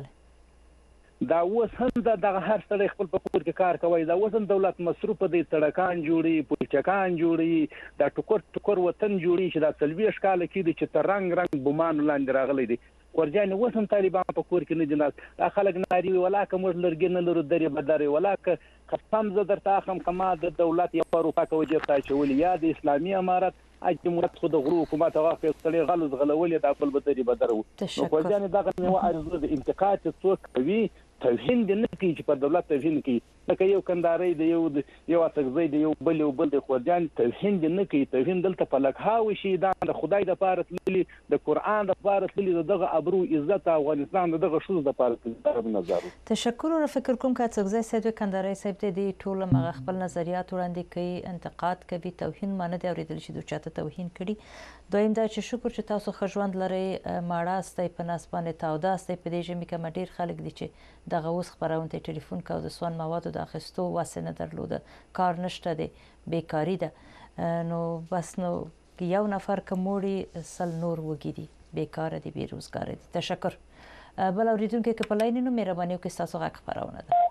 دا اوس هم دغه هر سړی خپل په کور کې کار کوي. دا اوس هم دولت مصروف دی، سړکان جوړي، پلچکان جوړي، دا ټکر وطن جوړي چې دا 40 کاله کې دي چې تر رنګ بومان لاندې راغلي دي. خورجان اوس هم طالبان په کور کې نه دي ناست. دا خلک ناري ولاکه موږ لرګي نه لرو درې بدرې ولاکه قسم زه درته اخلم کما د دولت یو روپا کوي چې اچولي یا د اسلامي امارت جمهوریت خو د غرو حکومت هغه فیصله غلط غلولې د خپل بدرې بدرو. نو خورجان دغه نو ارزو د انتقاد څوک کوي توهین دې نه کوي چې په دولت توهین کوي، لکه یو کنداري دی یو اتګزی دی یو بل د خورجان توهین دې نه کوي. توهین دلته په لکهاوي شي د خدای د پاره تللی، د قران د پاره تللی، دغه ابرو عزت افغانستان دغه شوز د پاره تللی. نظر تشکر او فکر کوم که اتګزی سید کنداري صاحب دې ټول مغه خپل نظریات وړاندې کوي، انتقاد کوي، توهین مانه دی اوریدل شي د چاته توهین کړي. دویم دا چې شکر چې تاسو خژوند لري، ماړه استي په نسبانه تاوده استي په دې ژمي کې مډیر خلک دي چې دغه اوس خبرونه ته ټلیفون کاوه د سون موادو د اخیستو واسه نه درلوده، کار نشته دی، بیکاری ده، نو بس نو یو نفر کوموري سل نور وګیدي بیکار دي، بیروزګار دي. تشکر. بل اوریدونکو کې په لاین نو مهرباني وکړئ تاسو غږ خبرونه ده.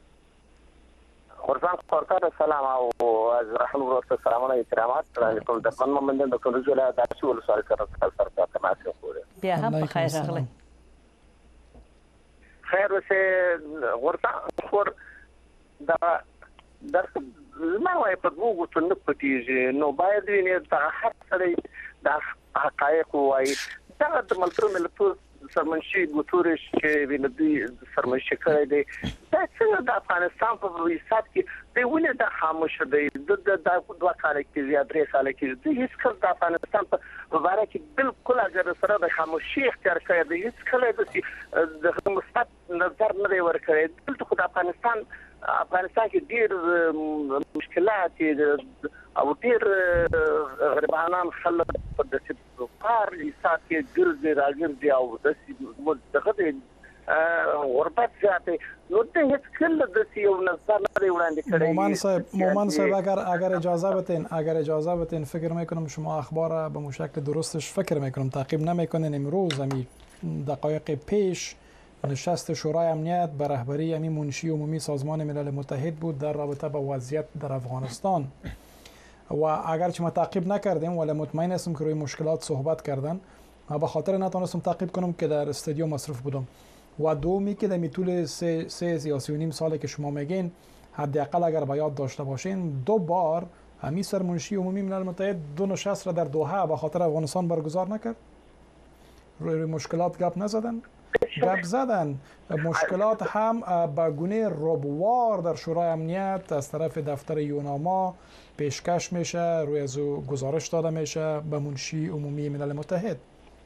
خورزان خورکار سلام او از رحم ورته سلامونه احترامات علیکم. د من ممندن د کندوز ولایت د شول سوال سره تماس کوله. بیا هم په خیر راغلی. خیر وسه ورته خور دا درس ما وای په وګو ته نه پټیږي، نو باید ویني دا هر څه د حقایق وای. دا د ملتونو ملتونو سرمنشي ګوتورش چې ویني سرمنشي کړی دی، دا څنګه د افغانستان په حساب کې دی ونه د خاموش دی د دوه کال کې یا درې کال کې د هیڅ کله د افغانستان په اړه کې بالکل اگر سره د خاموشي اختیار کړی دی، هیڅ کله د مثبت نظر نه دی ورکړی. دلته خو د افغانستان کې ډیر مشکلات او ډیر غریبانان خلک په داسې کار حساب کې ګرځي راګرځي او دغه غربت زیاته. نو ته هیڅ کله د یو نظر نه وړاندې کړی. مومن صاحب اگر اجازه بدین فکر میکنم شما اخبار به مشکل درستش فکر میکنم تعقیب نمیکنین. امروز دقایق پیش نشست شورای امنیت به رهبری امی منشی عمومی سازمان ملل متحد بود در رابطه با وضعیت در افغانستان و اگرچه ما تعقیب نکردیم ولی مطمئن هستم که روی مشکلات صحبت کردن. ما به خاطر نتونستم تعقیب کنم که در استادیوم مصروف بودم. و دومی که در طول 3 یا 3.5 سالی که شما میگین حداقل اگر به یاد داشته باشین 2 بار امی سرمنشی عمومی ملل متحد 2 نشست را در دوحه به خاطر افغانستان برگزار نکرد. روی مشکلات گپ نزدن. گپ زدن. مشکلات هم به گونه ربوار در شورای امنیت از طرف دفتر یوناما پیشکش میشه، روی از گزارش داده میشه به منشی عمومی ملل متحد.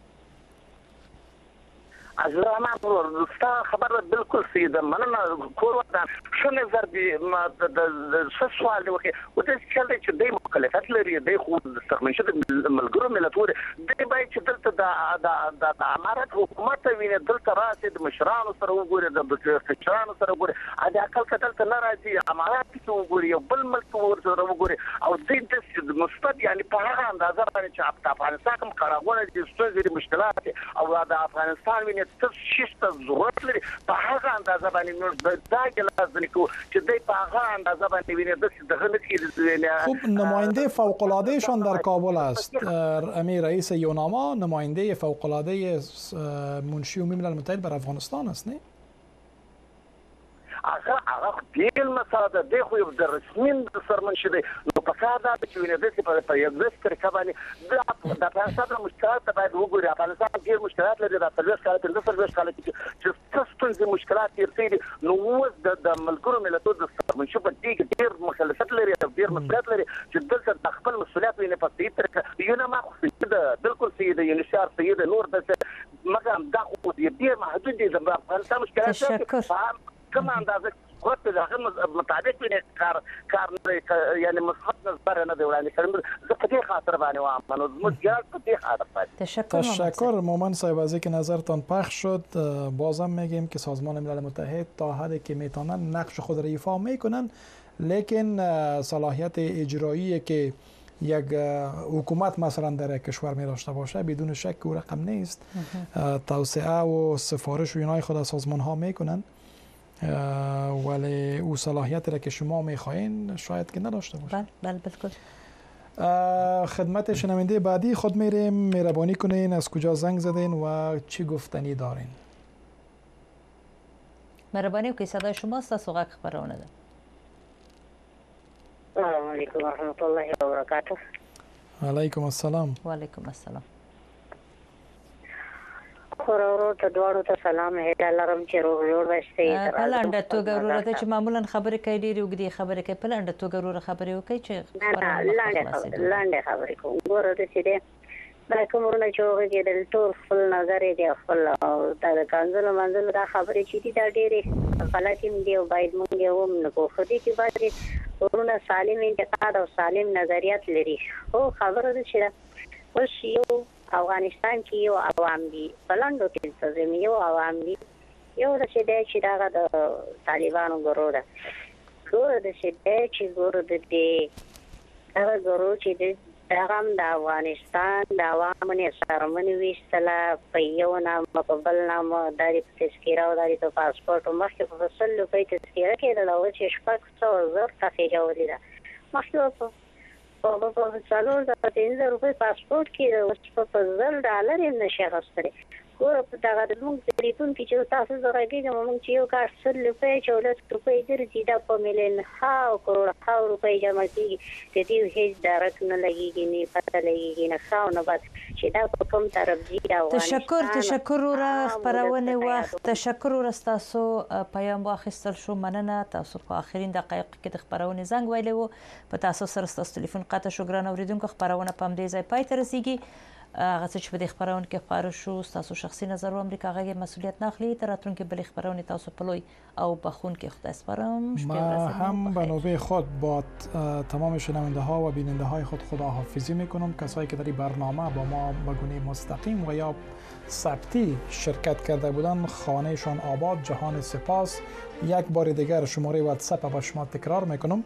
از ما خبر بالکل سیده مننه کور وطن شو نظر دی ما د سوال دی وکي او د چلته چې د مکلفات لري د خو سرمنشي د ملګرو ملتونو د باید چې دلته د امارات حکومت ویني دلته راځي د مشرانو سره وګوري د مشرانو سره وګوري ادا کله دلته نه راځي امارات کې وګوري یو بل ملک سره وګوري او د مثبت یعنی په هغه اندازه باندې چې افغانستان کوم کارونه دي ستونزې مشکلات او د افغانستان ویني څه شي ته ضرورت لري په هغه اندازه باندې موږ دا ګلاس نکو چې دوی په هغه اندازه باندې ویني د دغه نکي. خب نماینده فوق العاده شان در کابل است، امیر رئیس یوناما نماینده فوق العاده منشی عمومی ملل متحد بر افغانستان است نه؟ هغه بیل مساله ده خو یو د رسمي سرمنشي دی نو په کار دا چې ویني د په یو ځل طریقه باندې د افغانستان مشکلات باید وګوري. افغانستان ډیر مشکلات لري د سرویس کال تر سرویس کال چې څه مشکلات یې تیر نو اوس د ملګرو ملتونو د سرمنشي په دې کې ډیر مخالفت لري او ډیر مسؤلیت لري چې دلته د خپل مسؤلیت ویني په دې طریقه یو نه ما خو بالکل سید یونیشار سید نور د مګر دا خو ډیر محدود دي د افغانستان مشکلات کوم اندازه خود د هغه مطابق ویني کار یعنی مثبت نظر نه دی وړاندې کړم. زه په دې خاطر باندې وایم نو زموږ ګډ په دې خاطر تشکر مومن صاحب از اینکه نظرتان پخش شد. بازم میگیم که سازمان ملل متحد تا حدی که میتونن نقش خود را ایفا میکنن، لیکن صلاحیت اجرایی که یک حکومت مثلا در کشور می داشته باشه بدون شک او رقم نیست. توسعه و سفارش و اینای خود از سازمان ها میکنن، ولی او صلاحیت را که شما میخواین شاید که نداشته باشه. بله بالکل. خدمت شنونده بعدی خود میریم. مهربانی کنین از کجا زنگ زدین و چی گفتنی دارین؟ مهربانی که صدای شما است سوغاک خبرونه ده. السلام علیکم و رحمت الله و برکاته. علیکم السلام. و علیکم السلام. خورورو ته دوړو ته سلام هدا لرم چې روغ جوړ وشته. په لنډه توګه ورته چې معمولا خبرې کوي ډېری وګړي خبرې کوي، په لنډه توګه ورته خبرې وکړي چې لنډه خبرې کوم. ورته چې ده دا کومونه چې وګړي ټول خپل نظر دی خپل دا کانزل منزل دا خبرې چې دي دا ډېری غلطي دي او باید مونږ یې هم نه کوو. خو دې کې باید ورونه سالم انتقاد او سالم نظریات لري. او خبره ده چې اوس یو افغانستان کې یو عوام دي بلندو کې څه یو عوام دي یو د چې دا د طالبانو ګورو ده ګورو د چې ګورو د دې هغه ګورو چې هغه د افغانستان د عوامو نه سرمنې ویستله په یو نام په بل نام د تذکیره او د پاسپورت مخکې په وسل په تذکیره کې د لوړ چې شپږ څو زر تخې جوړې ده مخکې په څلور د 3000 روپۍ پاسپورت کې اوس په $1000 یې نشي غوښتلی. ګوره په دغه د موږ ټلیفون کې چې تاسو زغږیږم موږ چې یو کار 100 روپۍ 14 روپۍ درځي دا په ملیون هاو کروڑ هاو روپۍ جمع کېږي د دې هیڅ درک نه لګېږي نه پته لګېږي نه خاو نه بس چې دا په کوم طرف ځي دا تشکر ورا خبرونه وخت تشکر ورا تاسو پیام واخیستل شو مننه. تاسو په اخرین دقایق کې د خبرونه زنګ ویلو په تاسو سره تاسو ټلیفون قطع شو ګران اوریدونکو خبرونه پم دې ځای پای ته رسیږي. هغه چې په دې خبرونه کې خبر شو تاسو شخصي نظر و امریکا غږی مسئولیت نه اخلي. تر راتلونکي بل خبرونه تاسو په لوی او بخون کې خدای سپارم. ما هم به نوبه خود با تمام شنونده ها و بیننده های خود خداحافظی میکنم. کسایی که در این برنامه با ما به گونه مستقیم و یا ثبتی شرکت کرده بودن خانهشان آباد، جهان سپاس. یک بار دیگر شماره واتساپ با شما تکرار میکنم: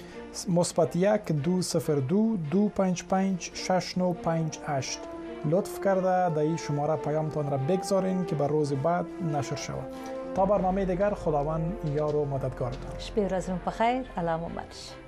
+1-202-255-6958. لطف کرده در این شماره پیامتان را بگذارین که بر روز بعد نشر شود. تا برنامه دیگر خداوند یار و مددگار. شب و روزتون بخیر. علام و مرش.